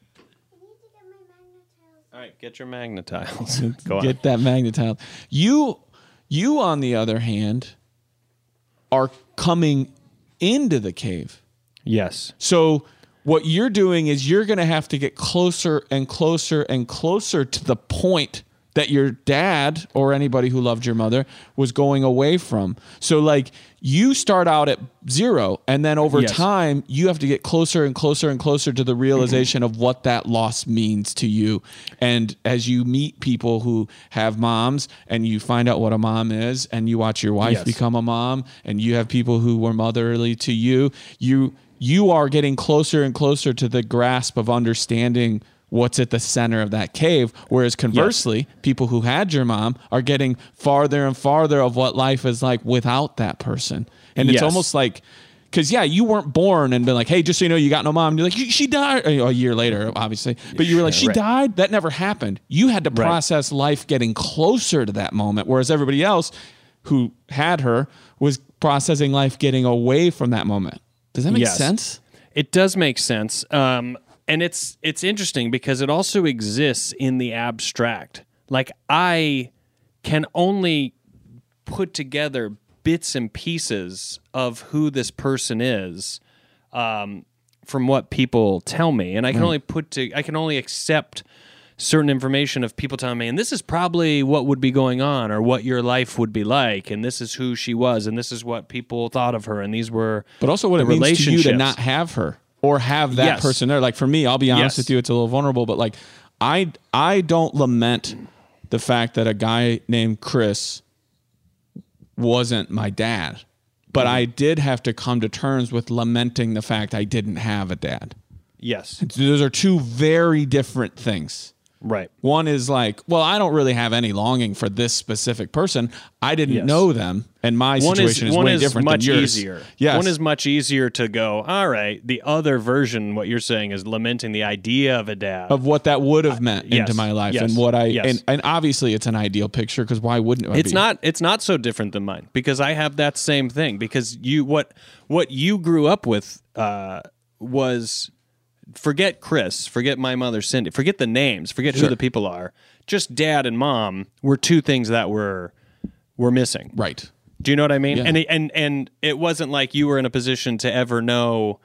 All right, get your magnetiles. Go on. Get that magnetile. You, on the other hand, are coming into the cave. Yes. So what you're doing is you're going to have to get closer and closer and closer to the point that your dad or anybody who loved your mother was going away from. So like you start out at 0 and then over time you have to get closer and closer and closer to the realization of what that loss means to you. And as you meet people who have moms and you find out what a mom is and you watch your wife become a mom and you have people who were motherly to you, you are getting closer and closer to the grasp of understanding what's at the center of that cave. Whereas conversely, people who had your mom are getting farther and farther of what life is like without that person. And it's almost like, because you weren't born and been like, hey, just so you know, you got no mom. And you're like, she died a year later, obviously. But you were like, she died? That never happened. You had to process life getting closer to that moment. Whereas everybody else who had her was processing life getting away from that moment. Does that make Yes. sense? It does make sense. And it's interesting because it also exists in the abstract. Like, I can only put together bits and pieces of who this person is from what people tell me, and I can only accept certain information of people telling me, and this is probably what would be going on, or what your life would be like, and this is who she was, and this is what people thought of her, and these were But also what the it means to you to relationships. not have her or have that Yes. person there. Like for me, I'll be honest Yes. with you, it's a little vulnerable, but like I don't lament the fact that a guy named Chris wasn't my dad. But I did have to come to terms with lamenting the fact I didn't have a dad. Yes, Those are two very different things. right. One is like, well, I don't really have any longing for this specific person. I didn't Yes. know them, and my situation is way different much than yours. easier. Yes. One is much easier to go, all right, the other version, what you're saying, is lamenting the idea of a dad. Of what that would have meant yes, into my life, yes, and what I yes. and obviously it's an ideal picture because why wouldn't it It's be? it's not so different than mine, because I have that same thing, because what you grew up with was, forget Chris, forget my mother Cindy, forget the names, forget who Sure. the people are. Just dad and mom were two things that were missing. Right. Do you know what I mean? Yeah. And it wasn't like you were in a position to ever know,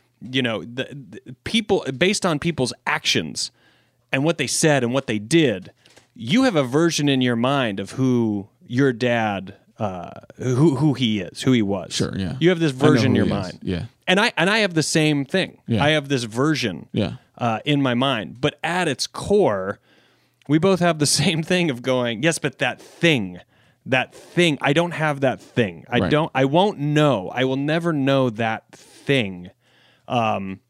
the people, based on people's actions and what they said and what they did. You have a version in your mind of who your dad, who he is, who he was. Sure, yeah. You have this I know version in who your he is, mind. yeah. And I have the same thing. Yeah. I have this version. Yeah. In my mind, but at its core, we both have the same thing of going, yes, but that thing, I don't have that thing. Right. I won't know. I will never know that thing. And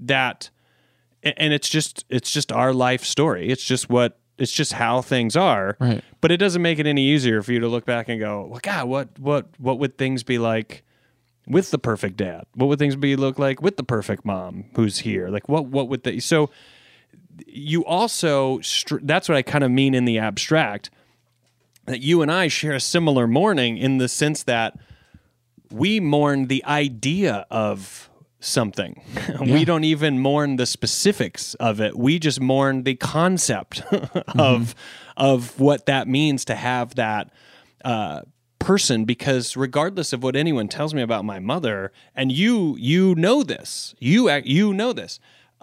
it's just our life story. It's just how things are. Right. But it doesn't make it any easier for you to look back and go, well, God, what would things be like with the perfect dad? What would things look like with the perfect mom who's here? Like what would they? So you also that's what I kind of mean in the abstract, that you and I share a similar mourning in the sense that we mourn the idea of something. We don't even mourn the specifics of it. We just mourn the concept of what that means to have that person, because regardless of what anyone tells me about my mother, and you know this, you know this,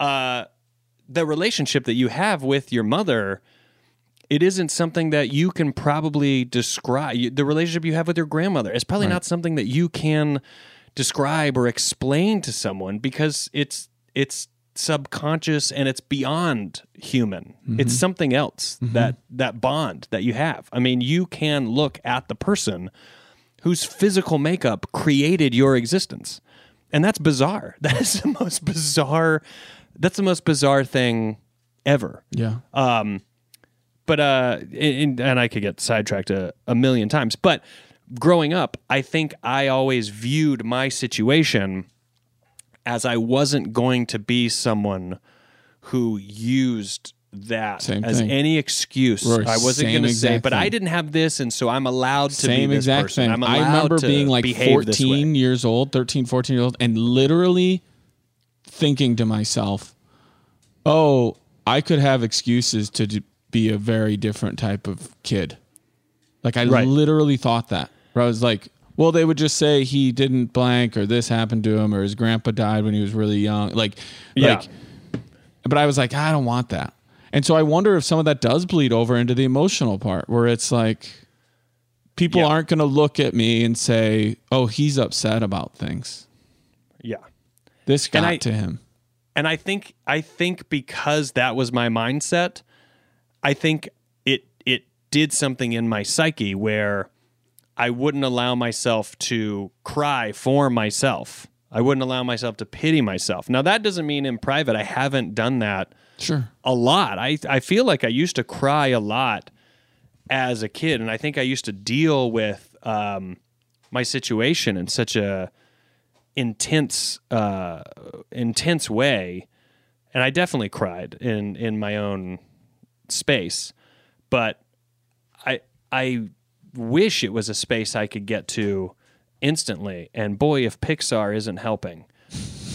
the relationship that you have with your mother, it isn't something that you can probably describe. The relationship you have with your grandmother is probably not something that you can describe or explain to someone, because it's subconscious and it's beyond human. It's something else, that bond that you have. I mean, you can look at the person whose physical makeup created your existence, and that's bizarre. That is the most bizarre. That's the most bizarre thing ever. Yeah. But and I could get sidetracked a million times. But growing up, I think I always viewed my situation as I wasn't going to be someone who used that Same as thing. any excuse. Right, I wasn't same going to say, exact but I thing. didn't have this, and so I'm allowed to Same be this exact person. thing. I'm I allowed remember to being like behave this way. 14 years old, 13, 14 years old, and literally thinking to myself, oh, I could have excuses to be a very different type of kid. Like I Right. literally thought that. Where I was like, well, they would just say he didn't blank, or this happened to him, or his grandpa died when he was really young. Yeah. But I was like, I don't want that. And so I wonder if some of that does bleed over into the emotional part, where it's like people Yeah. aren't going to look at me and say, oh, he's upset about things. Yeah. This got I- to him. And I think because that was my mindset, I think it did something in my psyche where I wouldn't allow myself to cry for myself. I wouldn't allow myself to pity myself. Now, that doesn't mean in private I haven't done that Sure. a lot. I feel like I used to cry a lot as a kid, and I think I used to deal with my situation in such a intense way, and I definitely cried in my own space, but I wish it was a space I could get to instantly, and boy, if Pixar isn't helping,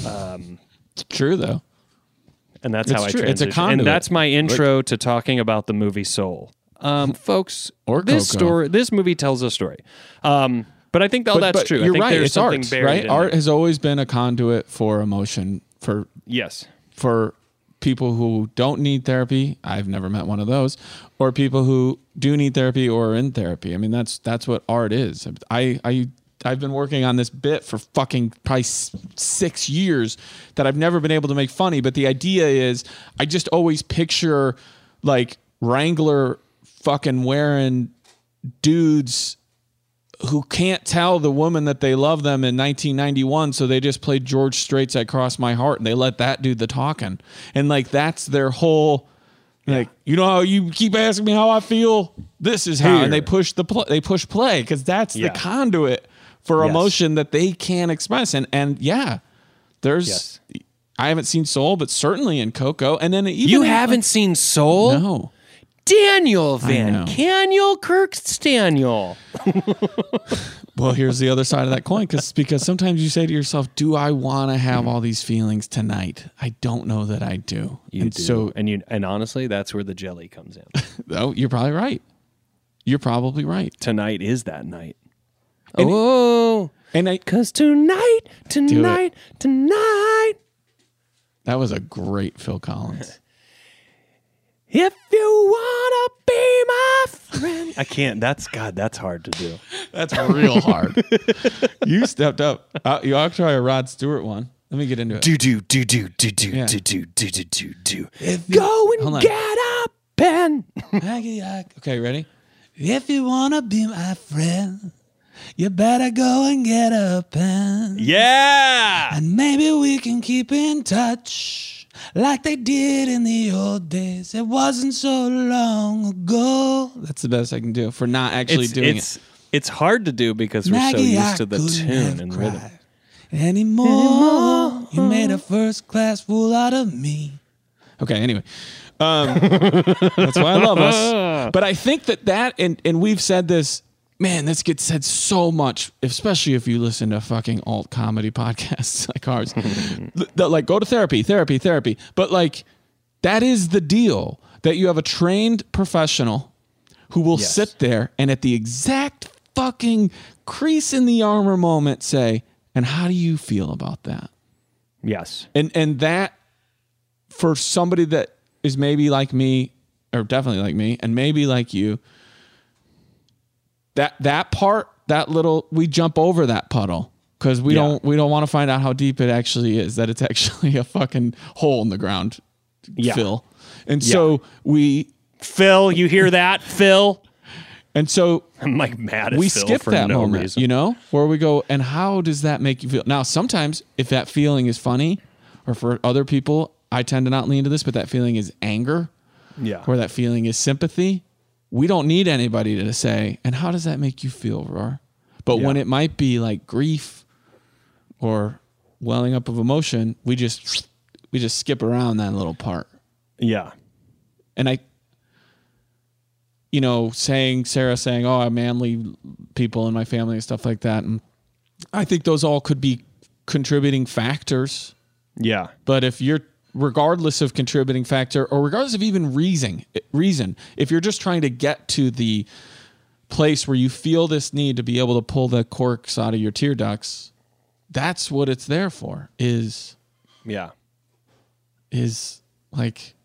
It's true though. And that's It's how I true. transition. It's a conduit. And that's my intro to talking about the movie Soul. Folks, Or this Coco. this movie tells a story. But I think that's true. You're I think right. there's It's something art, buried right? in Art there. has always been a conduit for emotion Yes. for people who don't need therapy. I've never met one of those, or people who do need therapy or are in therapy. I mean, that's what art is. I've been working on this bit for fucking probably 6 years that I've never been able to make funny. But the idea is, I just always picture like Wrangler fucking wearing dudes who can't tell the woman that they love them in 1991, so they just played George Strait's "I Cross My Heart" and they let that do the talking. And like that's their whole, like, you know how you keep asking me how I feel, this is how. Here. And they push play because that's the conduit for Yes. emotion that they can't express. And yeah, there's Yes. I haven't seen Soul, but certainly in Coco. And then even You haven't seen Soul? No. Daniel Van know. Caniel Kirkstaniel. Well, here's the other side of that coin, because sometimes you say to yourself, do I want to have all these feelings tonight? I don't know that I do. You and do. so, and honestly, that's where the jelly comes in. oh, you're probably right. You're probably right. Tonight is that night. And- Oh, And cause tonight, it. tonight. that was a great Phil Collins. If you wanna be my friend, I can't. That's hard to do. That's real hard. You stepped up. You ought to try a Rod Stewart one. Let me get into it. Do. Yeah. Go Hold on. and get a pen. Okay, ready? If you want to be my friend, you better go and get a pen. Yeah. And maybe we can keep in touch like they did in the old days. It wasn't so long ago. That's the best I can do for not actually doing it. It's hard to do because we're so used to the tune and rhythm. Anymore. You made a first class fool out of me. Okay, anyway. That's why I love us. But I think that and we've said this, man, this gets said so much, especially if you listen to fucking alt comedy podcasts like ours. Like, go to therapy. But like, that is the deal, that you have a trained professional who will sit there and at the exact fucking crease in the armor moment say, and how do you feel about that? Yes. And that, for somebody that is maybe like me, or definitely like me, and maybe like you, that part, that little, we jump over that puddle because we don't want to find out how deep it actually is, that it's actually a fucking hole in the ground, Phil. And so Phil, you hear that, Phil? And so I'm like mad at we Phil skip for that no moment, reason. you know, where we go, and how does that make you feel? Now, sometimes if that feeling is funny, or for other people, I tend to not lean to this, but that feeling is anger, or that feeling is sympathy. We don't need anybody to say, and how does that make you feel, Roar? But when it might be like grief or welling up of emotion, we just skip around that little part. Yeah. And Sarah saying, oh, I'm manly people in my family and stuff like that. And I think those all could be contributing factors. Yeah. But if you're, regardless of contributing factor, or regardless of even reason, if you're just trying to get to the place where you feel this need to be able to pull the corks out of your tear ducts, that's what it's there for, is like,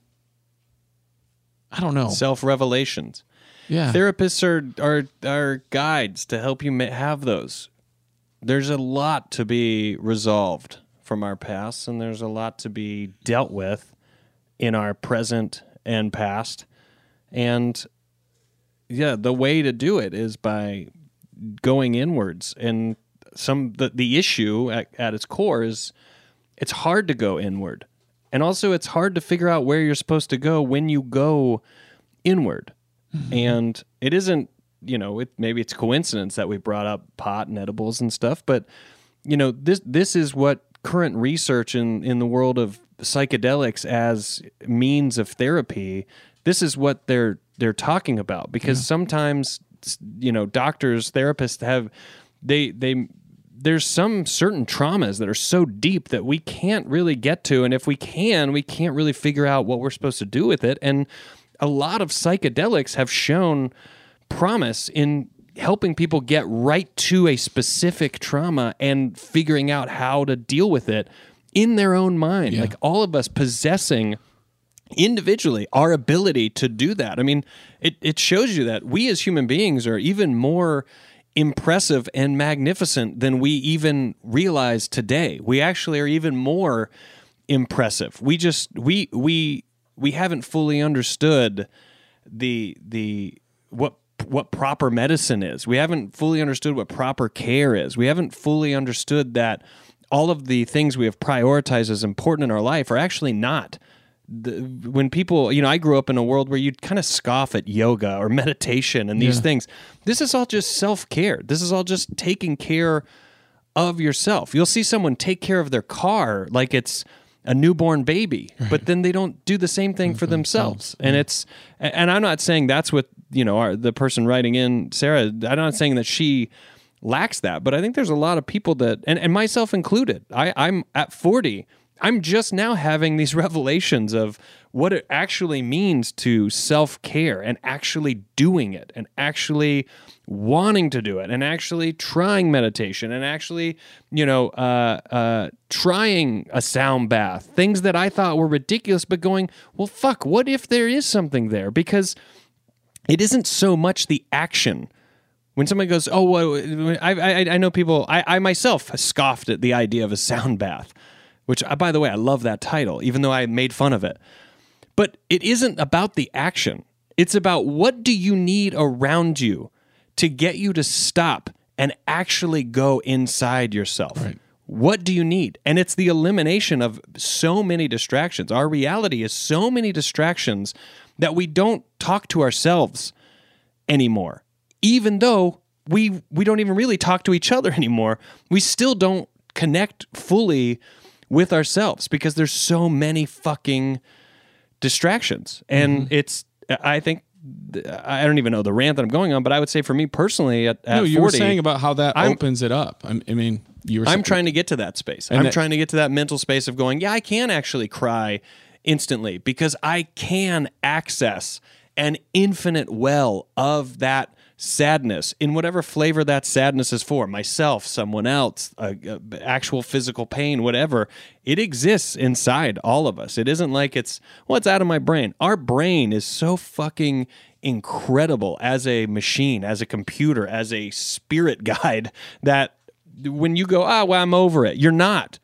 I don't know. Self-revelations. Yeah. Therapists are guides to help you have those. There's a lot to be resolved from our past, and there's a lot to be dealt with in our present and past. And the way to do it is by going inwards. And the issue at its core is it's hard to go inward. And also it's hard to figure out where you're supposed to go when you go inward. Mm-hmm. And it isn't, maybe it's coincidence that we brought up pot and edibles and stuff, but this is what current research in the world of psychedelics as means of therapy, this is what they're talking about, because sometimes doctors, therapists there's some certain traumas that are so deep that we can't really get to, and if we can't really figure out what we're supposed to do with it. And a lot of psychedelics have shown promise in helping people get right to a specific trauma and figuring out how to deal with it in their own mind. Yeah. Like all of us possessing individually our ability to do that. I mean, it shows you that we as human beings are even more impressive and magnificent than we even realize today. We actually are even more impressive. We just we haven't fully understood what proper medicine is. We haven't fully understood what proper care is. We haven't fully understood that all of the things we have prioritized as important in our life are actually not. When people, I grew up in a world where you'd kind of scoff at yoga or meditation and these things. This is all just self-care. This is all just taking care of yourself. You'll see someone take care of their car like it's a newborn baby, but then they don't do the same thing for themselves. And and I'm not saying that's what, the person writing in, Sarah, I'm not saying that she lacks that, but I think there's a lot of people that, and myself included, I'm at 40, I'm just now having these revelations of what it actually means to self-care and actually doing it and actually wanting to do it and actually trying meditation and actually, trying a sound bath, things that I thought were ridiculous, but going, well, fuck, what if there is something there? Because it isn't so much the action. When somebody goes, oh, well, I know people, I myself scoffed at the idea of a sound bath, which, by the way, I love that title, even though I made fun of it. But it isn't about the action. It's about what do you need around you to get you to stop and actually go inside yourself. Right. What do you need? And it's the elimination of so many distractions. Our reality is so many distractions that we don't talk to ourselves anymore. Even though we don't even really talk to each other anymore, we still don't connect fully with ourselves because there's so many fucking distractions. And it's, I think, I don't even know the rant that I'm going on, but I would say for me personally at 40... you were saying about how that opens it up. I mean, you were... I'm trying to get to that space. I'm trying to get to that mental space of going, yeah, I can actually cry instantly because I can access an infinite well of that sadness in whatever flavor that sadness is for. Myself, someone else, actual physical pain, whatever. It exists inside all of us. It isn't like it's out of my brain. Our brain is so fucking incredible as a machine, as a computer, as a spirit guide that when you go, well, I'm over it, you're not.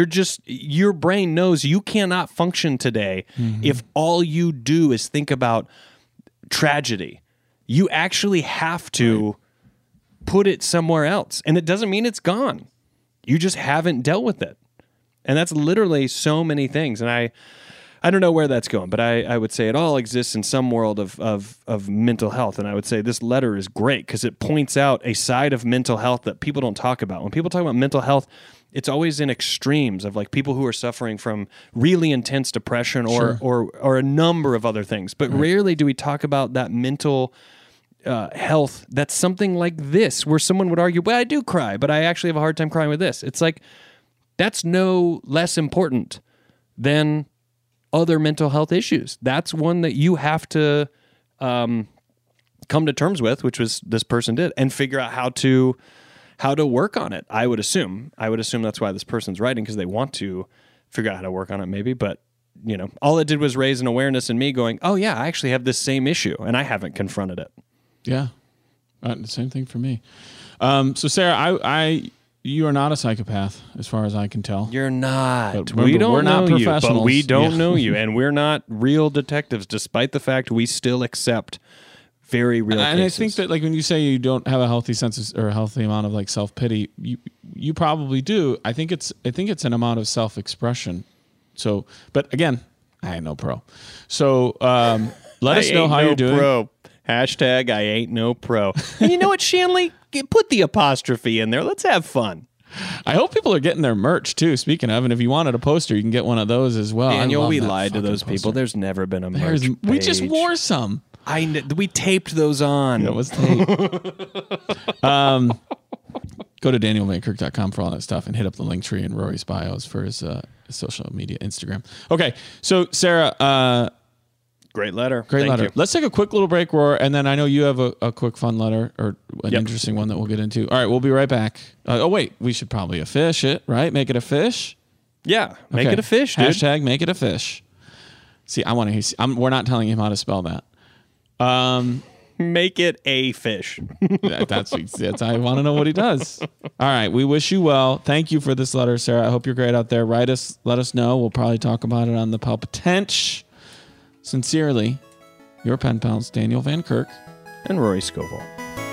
Your brain knows you cannot function today if all you do is think about tragedy. You actually have to put it somewhere else. And it doesn't mean it's gone. You just haven't dealt with it. And that's literally so many things. And I don't know where that's going, but I would say it all exists in some world of mental health. And I would say this letter is great because it points out a side of mental health that people don't talk about. When people talk about mental health, it's always in extremes of like people who are suffering from really intense depression or a number of other things. But rarely do we talk about that mental health that's something like this, where someone would argue, well, I do cry, but I actually have a hard time crying with this. It's like, that's no less important than other mental health issues. That's one that you have to come to terms with, which was this person did, and figure out how to work on it. I would assume that's why this person's writing, because they want to figure out how to work on it maybe. But, all it did was raise an awareness in me going, oh yeah, I actually have this same issue and I haven't confronted it. Yeah. The same thing for me. So Sarah, you are not a psychopath as far as I can tell. You're not. But remember, we're not professionals. But we don't know you, and we're not real detectives, despite the fact we still accept very real cases. And I think that, like, when you say you don't have a healthy sense or a healthy amount of like self-pity, you probably do. I think it's an amount of self-expression. So, but again, I ain't no pro. So let us know how you're doing. Pro. Hashtag I ain't no pro. And you know what, Shanley? Put the apostrophe in there. Let's have fun. I hope people are getting their merch too. Speaking of, and if you wanted a poster, you can get one of those as well. Daniel, we lied to those people. There's never been a merch page. We just wore some. We taped those on. It was taped. Go to danielvankirk.com for all that stuff and hit up the link tree in Rory's bios for his social media, Instagram. Okay, so Sarah, Great letter. great Thank letter. you. Let's take a quick little break, Roar, and then I know you have a quick fun letter or an interesting one that we'll get into. All right, we'll be right back. Oh, wait, we should probably a fish it, right? Make it a fish? Yeah, make Okay. it a fish, dude. Hashtag make it a fish. See, I want to hear. We're not telling him how to spell that. Make it a fish. That's I want to know what he does. All right, we wish you well. Thank you for this letter, Sarah. I hope you're great out there. Write us, let us know. We'll probably talk about it on the Palpitanch. Sincerely, your pen pals, Daniel Van Kirk And Rory Scovel.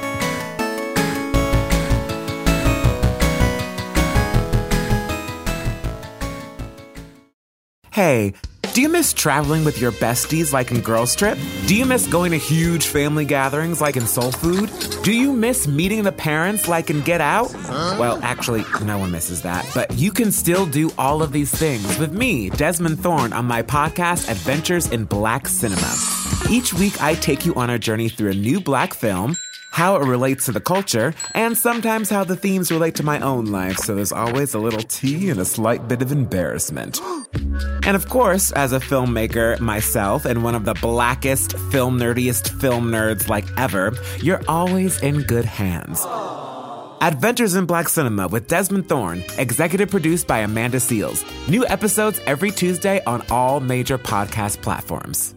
Hey, do you miss traveling with your besties like in Girls Trip? Do you miss going to huge family gatherings like in Soul Food? Do you miss meeting the parents like in Get Out? Well, actually, no one misses that. But you can still do all of these things with me, Desmond Thorne, on my podcast, Adventures in Black Cinema. Each week, I take you on a journey through a new Black film, how it relates to the culture, and sometimes how the themes relate to my own life, so there's always a little tea and a slight bit of embarrassment. And of course, as a filmmaker myself and one of the blackest, nerdiest film nerds like ever, you're always in good hands. Adventures in Black Cinema with Desmond Thorne, executive produced by Amanda Seals. New episodes every Tuesday on all major podcast platforms.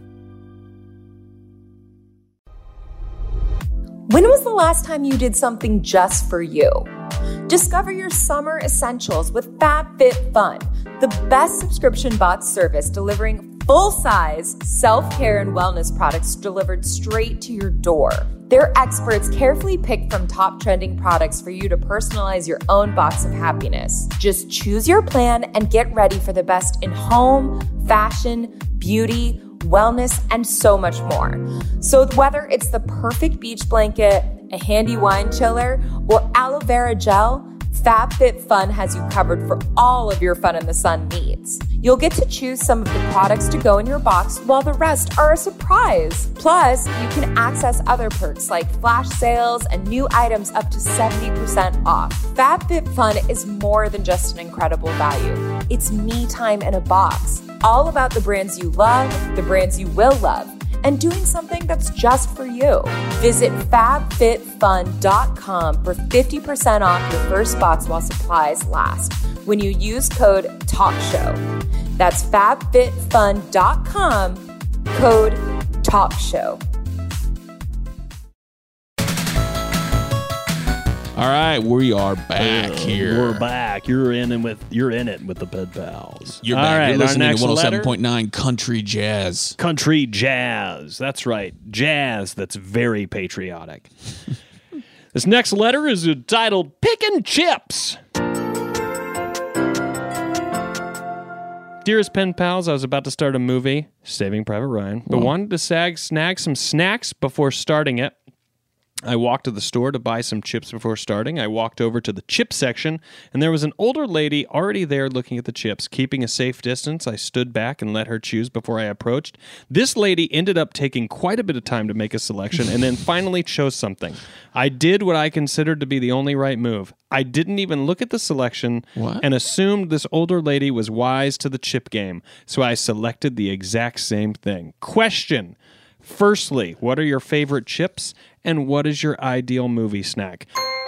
When was the last time you did something just for you? Discover your summer essentials with FabFitFun, the best subscription box service delivering full-size self-care and wellness products delivered straight to your door. Their experts carefully pick from top trending products for you to personalize your own box of happiness. Just choose your plan and get ready for the best in home, fashion, beauty, wellness, and so much more. So whether it's the perfect beach blanket, a handy wine chiller, or aloe vera gel, FabFitFun has you covered for all of your fun in the sun needs. You'll get to choose some of the products to go in your box while the rest are a surprise. Plus, you can access other perks like flash sales and new items up to 70% off. FabFitFun is more than just an incredible value. It's me time in a box. All about the brands you love, the brands you will love, and doing something that's just for you. Visit fabfitfun.com for 50% off your first box while supplies last when you use code TALKSHOW. That's fabfitfun.com, code TALKSHOW. All right, we are back here. We're back. You're in it with the pen pals. You're All back. right, You're listening our to next letter. 107.9 Country Jazz. Country jazz. That's right. Jazz that's very patriotic. This next letter is entitled Pickin' Chips. Dearest pen pals, I was about to start a movie, Saving Private Ryan, but wanted to snag some snacks before starting it. I walked to the store to buy some chips before starting. I walked over to the chip section, and there was an older lady already there looking at the chips. Keeping a safe distance, I stood back and let her choose before I approached. This lady ended up taking quite a bit of time to make a selection and then finally chose something. I did what I considered to be the only right move. I didn't even look at the selection and assumed this older lady was wise to the chip game, so I selected the exact same thing. Question. Firstly, what are your favorite chips, and what is your ideal movie snack?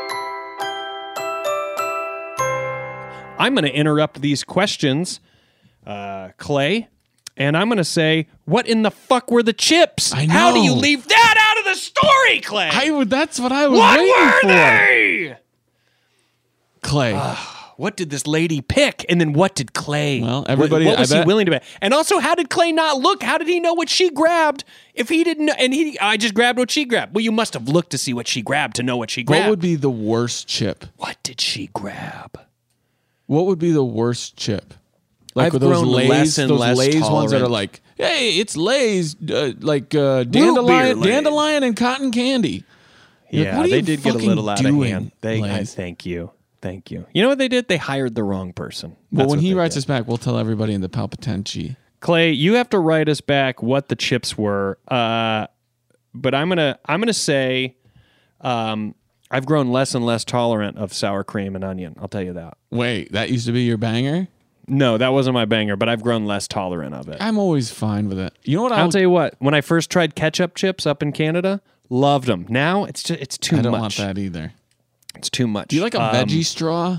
I'm going to interrupt these questions, Clay, and I'm going to say, what in the fuck were the chips? I know. How do you leave that out of the story, Clay? That's what I was what waiting were for. they? Clay. What did this lady pick? And then what did Clay? Well, everybody- What was I he bet- willing to bet? And also, how did Clay not look? How did he know what she grabbed if he didn't know? And I just grabbed what she grabbed. Well, you must have looked to see what she grabbed to know what she grabbed. What would be the worst chip? What did she grab? What would be the worst chip? Like I've with those grown Lay's, less and those less Lay's ones that are tolerant. like, hey, it's Lay's, beer dandelion, Lay's. dandelion and cotton candy. You're Yeah, like, what are they you did get a fucking little out doing, of hand. Lay's? Thank you. Thank you. You know what they did? They hired the wrong person. Well, That's when what he they writes did. us back, we'll tell everybody in the Palpitanchi. Clay, you have to write us back what the chips were. But I'm gonna say, I've grown less and less tolerant of sour cream and onion. I'll tell you that. Wait, that used to be your banger? No, that wasn't my banger, but I've grown less tolerant of it. I'm always fine with it. You know what? I'll tell you what. When I first tried ketchup chips up in Canada, loved them. Now it's too much. I don't want that either. It's too much. Do you like a veggie straw?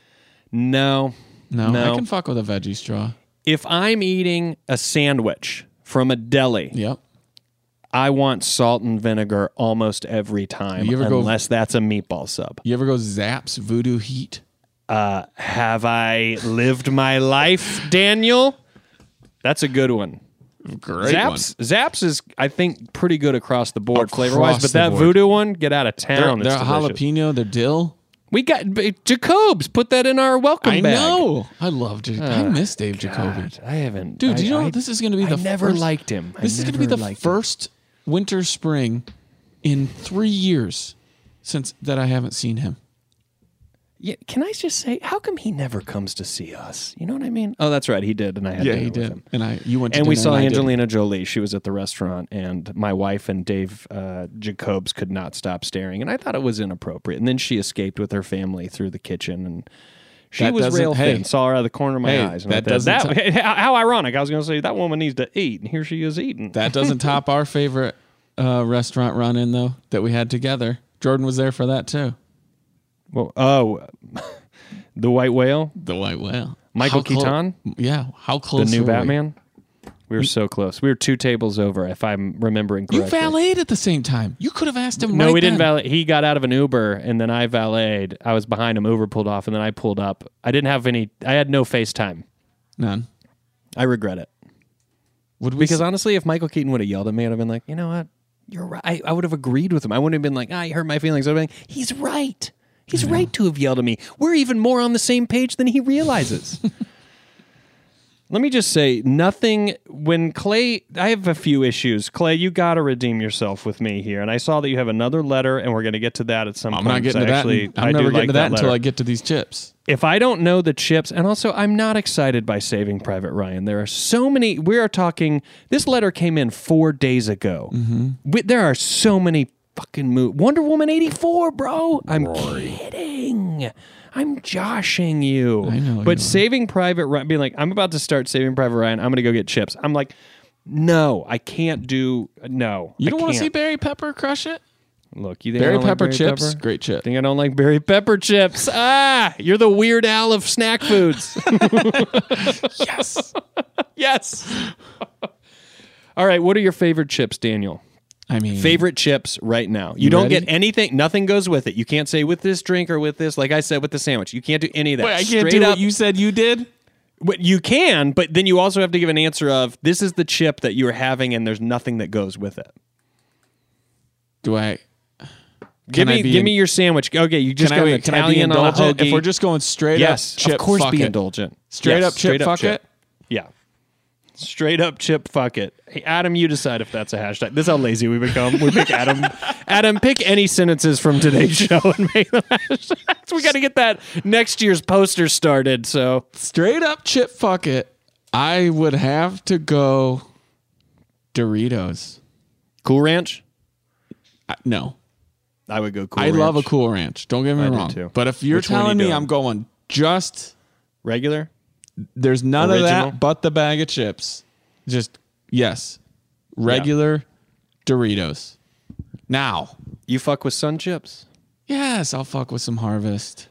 No. I can fuck with a veggie straw. If I'm eating a sandwich from a deli, Yep. I want salt and vinegar almost every time, unless that's a meatball sub. You ever go Zapp's Voodoo Heat? Have I lived my life, Daniel? That's a good one. Great Zapp's is, I think, pretty good across the board flavor-wise, but the that board. Voodoo one, get out of town. They're It's delicious. jalapeno, they're dill. We got Jacobs. Put that in our welcome bag. I know. I love I miss Dave Jacoby. I haven't. Dude, do you know this is going to be the I never first, liked him. This is going to be the first winter spring in 3 years since that I haven't seen him. Yeah, can I just say, how come he never comes to see us? You know what I mean? Oh, that's right, he did, and I had dinner he with did. him. And you went to and we dinner saw and I Angelina Jolie. She was at the restaurant, and my wife and Dave Jacobs could not stop staring, and I thought it was inappropriate. And then she escaped with her family through the kitchen, and she That was doesn't- rail hey, thin. Saw her out of the corner of my hey, eyes. And that I thought, doesn't how ironic! I was going to say that woman needs to eat, and here she is eating. That doesn't top our favorite restaurant run-in, though, that we had together. Jordan was there for that, too. Well, the White Whale, The White Whale. Michael How clo- Keaton, Yeah, how close the new were we? Batman. We were so close. We were 2 tables over, if I'm remembering You correctly. valeted at the same time. You could have asked him No, right we didn't then. valet. He got out of an Uber, and then I valeted. I was behind him. Uber pulled off, and then I pulled up. I didn't have any. I had no FaceTime. None. I regret it. Would we Because honestly, if Michael Keaton would have yelled at me, I'd have been like, you know what? You're right. I would have agreed with him. I wouldn't have been like, you hurt my feelings. I'd have been like, he's right. He's right to have yelled at me. We're even more on the same page than he realizes. Let me just say, nothing, when Clay, I have a few issues. Clay, you got to redeem yourself with me here. And I saw that you have another letter, and we're going to get to that at some I'm point. not getting to that. I'm never getting to that until I get to these chips. If I don't know the chips, and also I'm not excited by Saving Private Ryan. There are so many, we are talking, this letter came in 4 days ago. There are so many fucking movies. Wonder Woman 84, bro. I'm kidding. I'm joshing you. I know. But Saving Private Ryan, being like, I'm about to start Saving Private Ryan. I'm going to go get chips. I'm like, no, I can't do, no. You don't want to see can't. Barry Pepper crush it? Look, you think I Berry don't like Pepper Berry chips? Pepper? Great chip. Think I don't like berry pepper chips? You're the Weird Al of snack foods. Yes. Yes. All right, what are your favorite chips, Daniel? I mean, Favorite chips right now. You You don't ready? get anything. Nothing goes with it. You can't say with this drink or with this. Like I said, with the sandwich, you can't do any of that. Wait, I can't Straight do up, what you said you did? You can, but then you also have to give an answer of this is the chip that you are having, and there's nothing that goes with it. Do I? Give me your sandwich. Okay, you just go can I be Italian on a indulgent? hoagie. If we're just going straight yes, up chip, of course, fuck be it. indulgent. Straight Yes, up chip, fuck it? Yeah. Straight up chip, fuck it. Hey, Adam, you decide if that's a hashtag. This is how lazy we become. We pick Adam. Adam, pick any sentences from today's show and make them hashtags. We got to get that next year's poster started. So Straight up chip, fuck it. I would have to go Doritos. Cool Ranch? No. I would go Cool I Ranch. love a Cool Ranch. Don't get me I do wrong. too. But if you're Which one telling you me doing? I'm going just, Regular? there's none Original? of that but the bag of chips. Just, yes. Regular Doritos. Now. You fuck with Sun Chips? Yes, I'll fuck with some Harvest.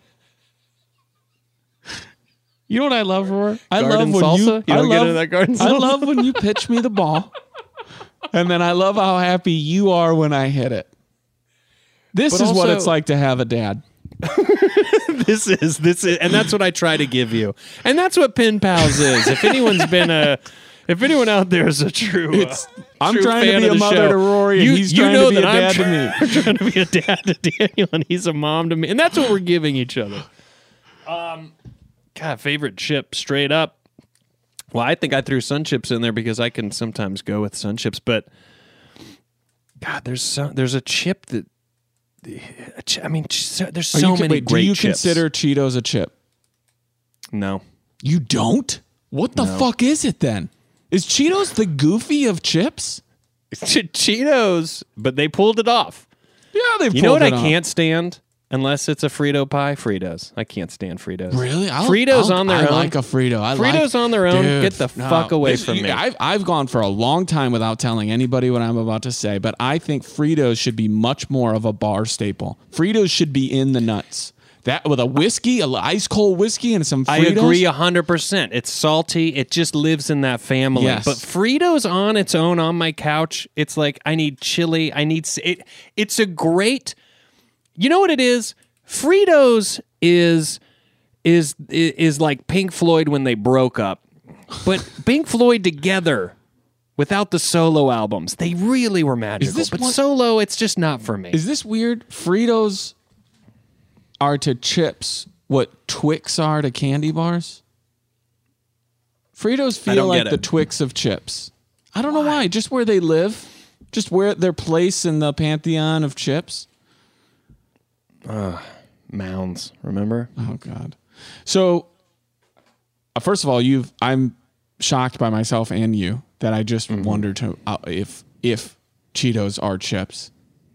You know what I love, Roar? I Garden love when salsa? you. You don't get into that garden I salsa? love when you pitch me the ball, and then I love how happy you are when I hit it. This But is what also- it's like to have a dad. This is, and that's what I try to give you. And that's what Pen Pals is. If anyone out there is a true, I'm true trying to fan be of a the mother show, to Rory, and you, he's you trying know to be a that dad I'm to me. trying to be a dad to Daniel, and he's a mom to me, and that's what we're giving each other. God, favorite chip, straight up. Well, I think I threw Sun Chips in there because I can sometimes go with Sun Chips, but God, there's a chip that. I mean, there's so many great do you chips. consider Cheetos a chip? No. You don't? What the fuck is it then? Is Cheetos the goofy of chips? Cheetos, but they pulled it off. Yeah, they've You know what pulled I it off. can't stand? Unless it's a Frito pie, Fritos. I can't stand Fritos. Really? Fritos on their I own. like a Frito. Fritos on their own. Dude, Get the fuck away from me. I've gone for a long time without telling anybody what I'm about to say, but I think Fritos should be much more of a bar staple. Fritos should be in the nuts. That with a whiskey, an ice cold whiskey, and some Fritos. I agree 100%. It's salty. It just lives in that family. Yes. But Fritos on its own on my couch, it's like I need chili. I need it. It's a great. You know what it is? Fritos is like Pink Floyd when they broke up, but Pink Floyd together without the solo albums, they really were magical. But solo, it's just not for me. Is this weird? Fritos are to chips what Twix are to candy bars. Fritos feel like the Twix of chips. I don't know why. Just where they live, just where their place in the pantheon of chips. Mounds, remember? Oh God! So, first of all, I'm shocked by myself and you that I just wondered if Cheetos are chips.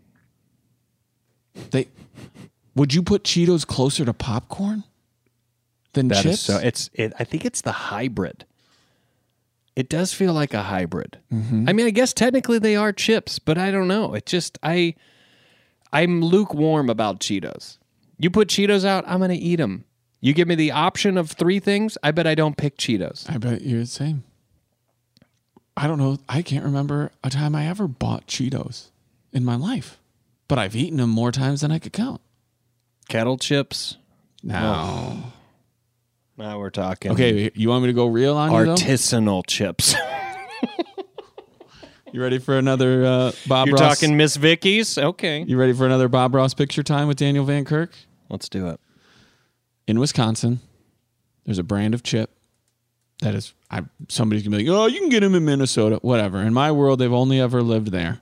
Would you put Cheetos closer to popcorn than chips? I think it's the hybrid. It does feel like a hybrid. Mm-hmm. I mean, I guess technically they are chips, but I don't know. It just I'm lukewarm about Cheetos. You put Cheetos out, I'm going to eat them. You give me the option of 3 things, I bet I don't pick Cheetos. I bet you're the same. I don't know. I can't remember a time I ever bought Cheetos in my life, but I've eaten them more times than I could count. Kettle chips? No. Now we're talking. Okay, you want me to go real on you, though? Artisanal chips. You ready for another Bob You're Ross? talking Miss Vicky's? Okay. You ready for another Bob Ross picture time with Daniel Van Kirk? Let's do it. In Wisconsin, there's a brand of chip that is, somebody's going to be like, oh, you can get them in Minnesota. Whatever. In my world, they've only ever lived there.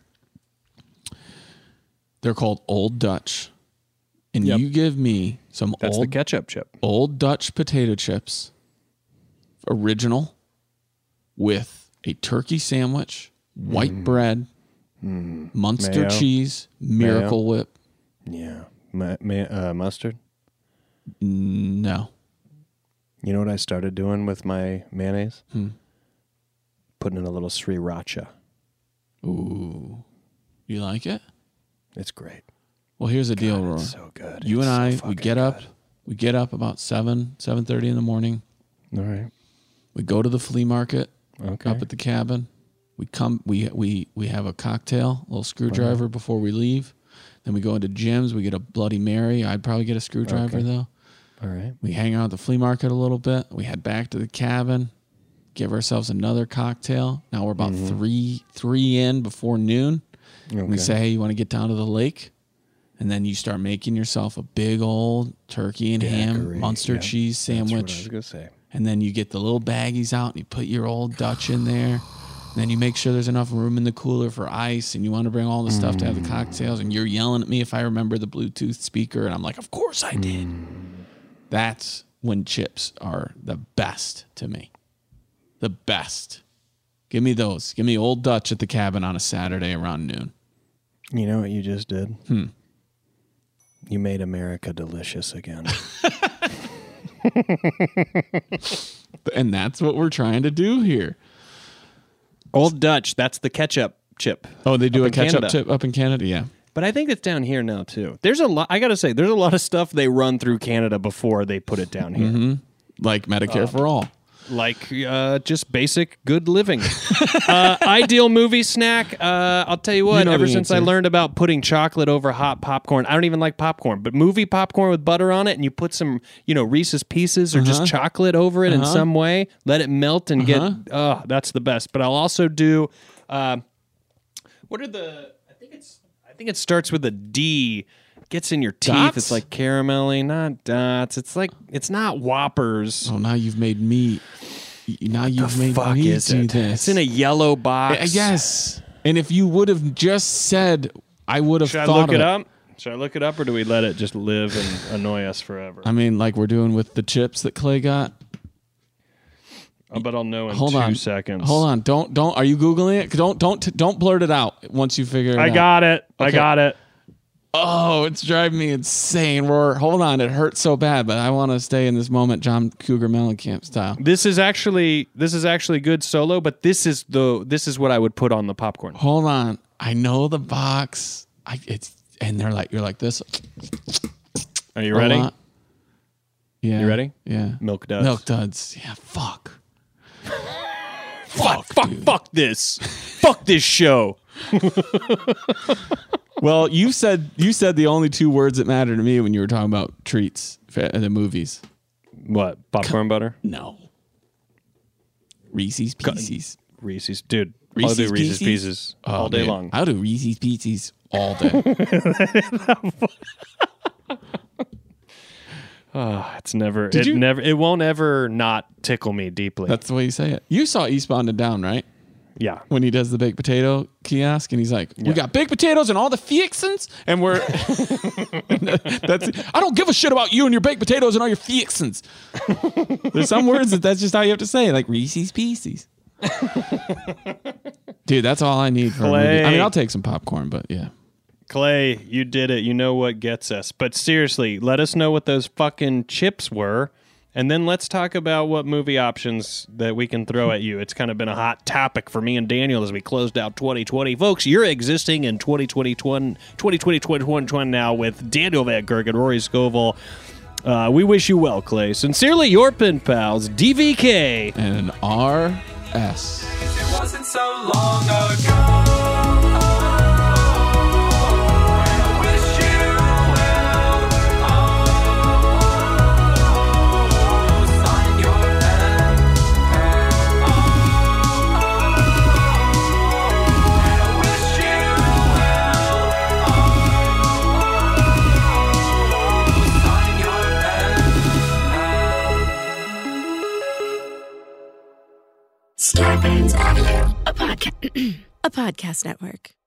They're called Old Dutch. And you give me some That's the ketchup chip. Old Dutch potato chips, original, with a turkey sandwich, white bread, Munster Mayo. cheese, Miracle Whip. Yeah. Mustard? No. You know what I started doing with my mayonnaise? Putting in a little sriracha. Ooh. You like it? It's great. Well, here's the deal, Rory. It's so good. You It's and so I, we fucking get up. good. We get up about 7:30 in the morning. All right. We go to the flea market Okay. up at the cabin. We come. We have a cocktail, a little screwdriver before we leave. Then we go into Jim's. We get a Bloody Mary. I'd probably get a screwdriver though. All right. We hang out at the flea market a little bit. We head back to the cabin. Give ourselves another cocktail. Now we're about three in before noon. Okay. We say, hey, you want to get down to the lake? And then you start making yourself a big old turkey and ham, Daiquiri, Munster yeah. cheese That's what I sandwich. was going to say. And then you get the little baggies out and you put your Old Dutch in there. And then you make sure there's enough room in the cooler for ice. And you want to bring all the stuff to have the cocktails. And you're yelling at me if I remember the Bluetooth speaker. And I'm like, of course I did. That's when chips are the best to me. The best. Give me those. Give me Old Dutch at the cabin on a Saturday around noon. You know what you just did? You made America delicious again. And that's what we're trying to do here. Old Dutch, that's the ketchup chip. Oh, they do Up a in ketchup Canada. chip up in Canada? Yeah. But I think it's down here now, too. There's a lot, I got to say, there's a lot of stuff they run through Canada before they put it down here. Like Medicare for all. Like just basic good living. Ideal movie snack. I'll tell you what, You know ever the since I answer. learned about putting chocolate over hot popcorn, I don't even like popcorn, but movie popcorn with butter on it, and you put some, Reese's Pieces or just chocolate over it in some way, let it melt and get, that's the best. But I'll also do, what are the, I think it starts with a D. Gets in your teeth. Dots? It's like caramelly, not dots. It's like, it's not Whoppers. Oh, now you've made me. Now you've made Fuck me is do it? this. It's in a yellow box. Yes. And if you would have just said, I would have Should I thought look of it up? Should I look it up, or do we let it just live and annoy us forever? I mean, like we're doing with the chips that Clay got. I bet I'll know in Hold 2 on. seconds. Hold on. Don't. Are you Googling it? Don't blurt it out once you figure it out. I got it. I Okay. got it. Oh, it's driving me insane. Roar, hold on. It hurts so bad, but I want to stay in this moment John Cougar Mellencamp style. This is actually good solo, but this is what I would put on the popcorn. Hold on. I know the box. And you're like this. Are you ready? Yeah. You ready? Yeah. Milk Duds. Milk Duds. Yeah, fuck. Fuck this. Fuck this show. Well, you said the only two words that matter to me when you were talking about treats in the movies. What? Popcorn butter? No. Reese's Pieces. Reese's. Dude, I'll do Reese's Pieces all day long. I'll do Reese's Pieces all day. It won't ever not tickle me deeply. That's the way you say it. You saw Eastbound and Down, right? Yeah. When he does the baked potato kiosk and he's like, we got baked potatoes and all the fixins and we're I don't give a shit about you and your baked potatoes and all your fixins. There's some words that's just how you have to say, like Reese's Pieces. Dude, that's all I need for a movie. I mean, I'll take some popcorn, but yeah. Clay, you did it. You know what gets us. But seriously, let us know what those fucking chips were. And then let's talk about what movie options that we can throw at you. It's kind of been a hot topic for me and Daniel as we closed out 2020. Folks, you're existing in 2021 now with Daniel Van Kirk and Rory Scovel. We wish you well, Clay. Sincerely, your pen pals, DVK. And RS. It wasn't so long ago. Scarpins Audio, a podcast network.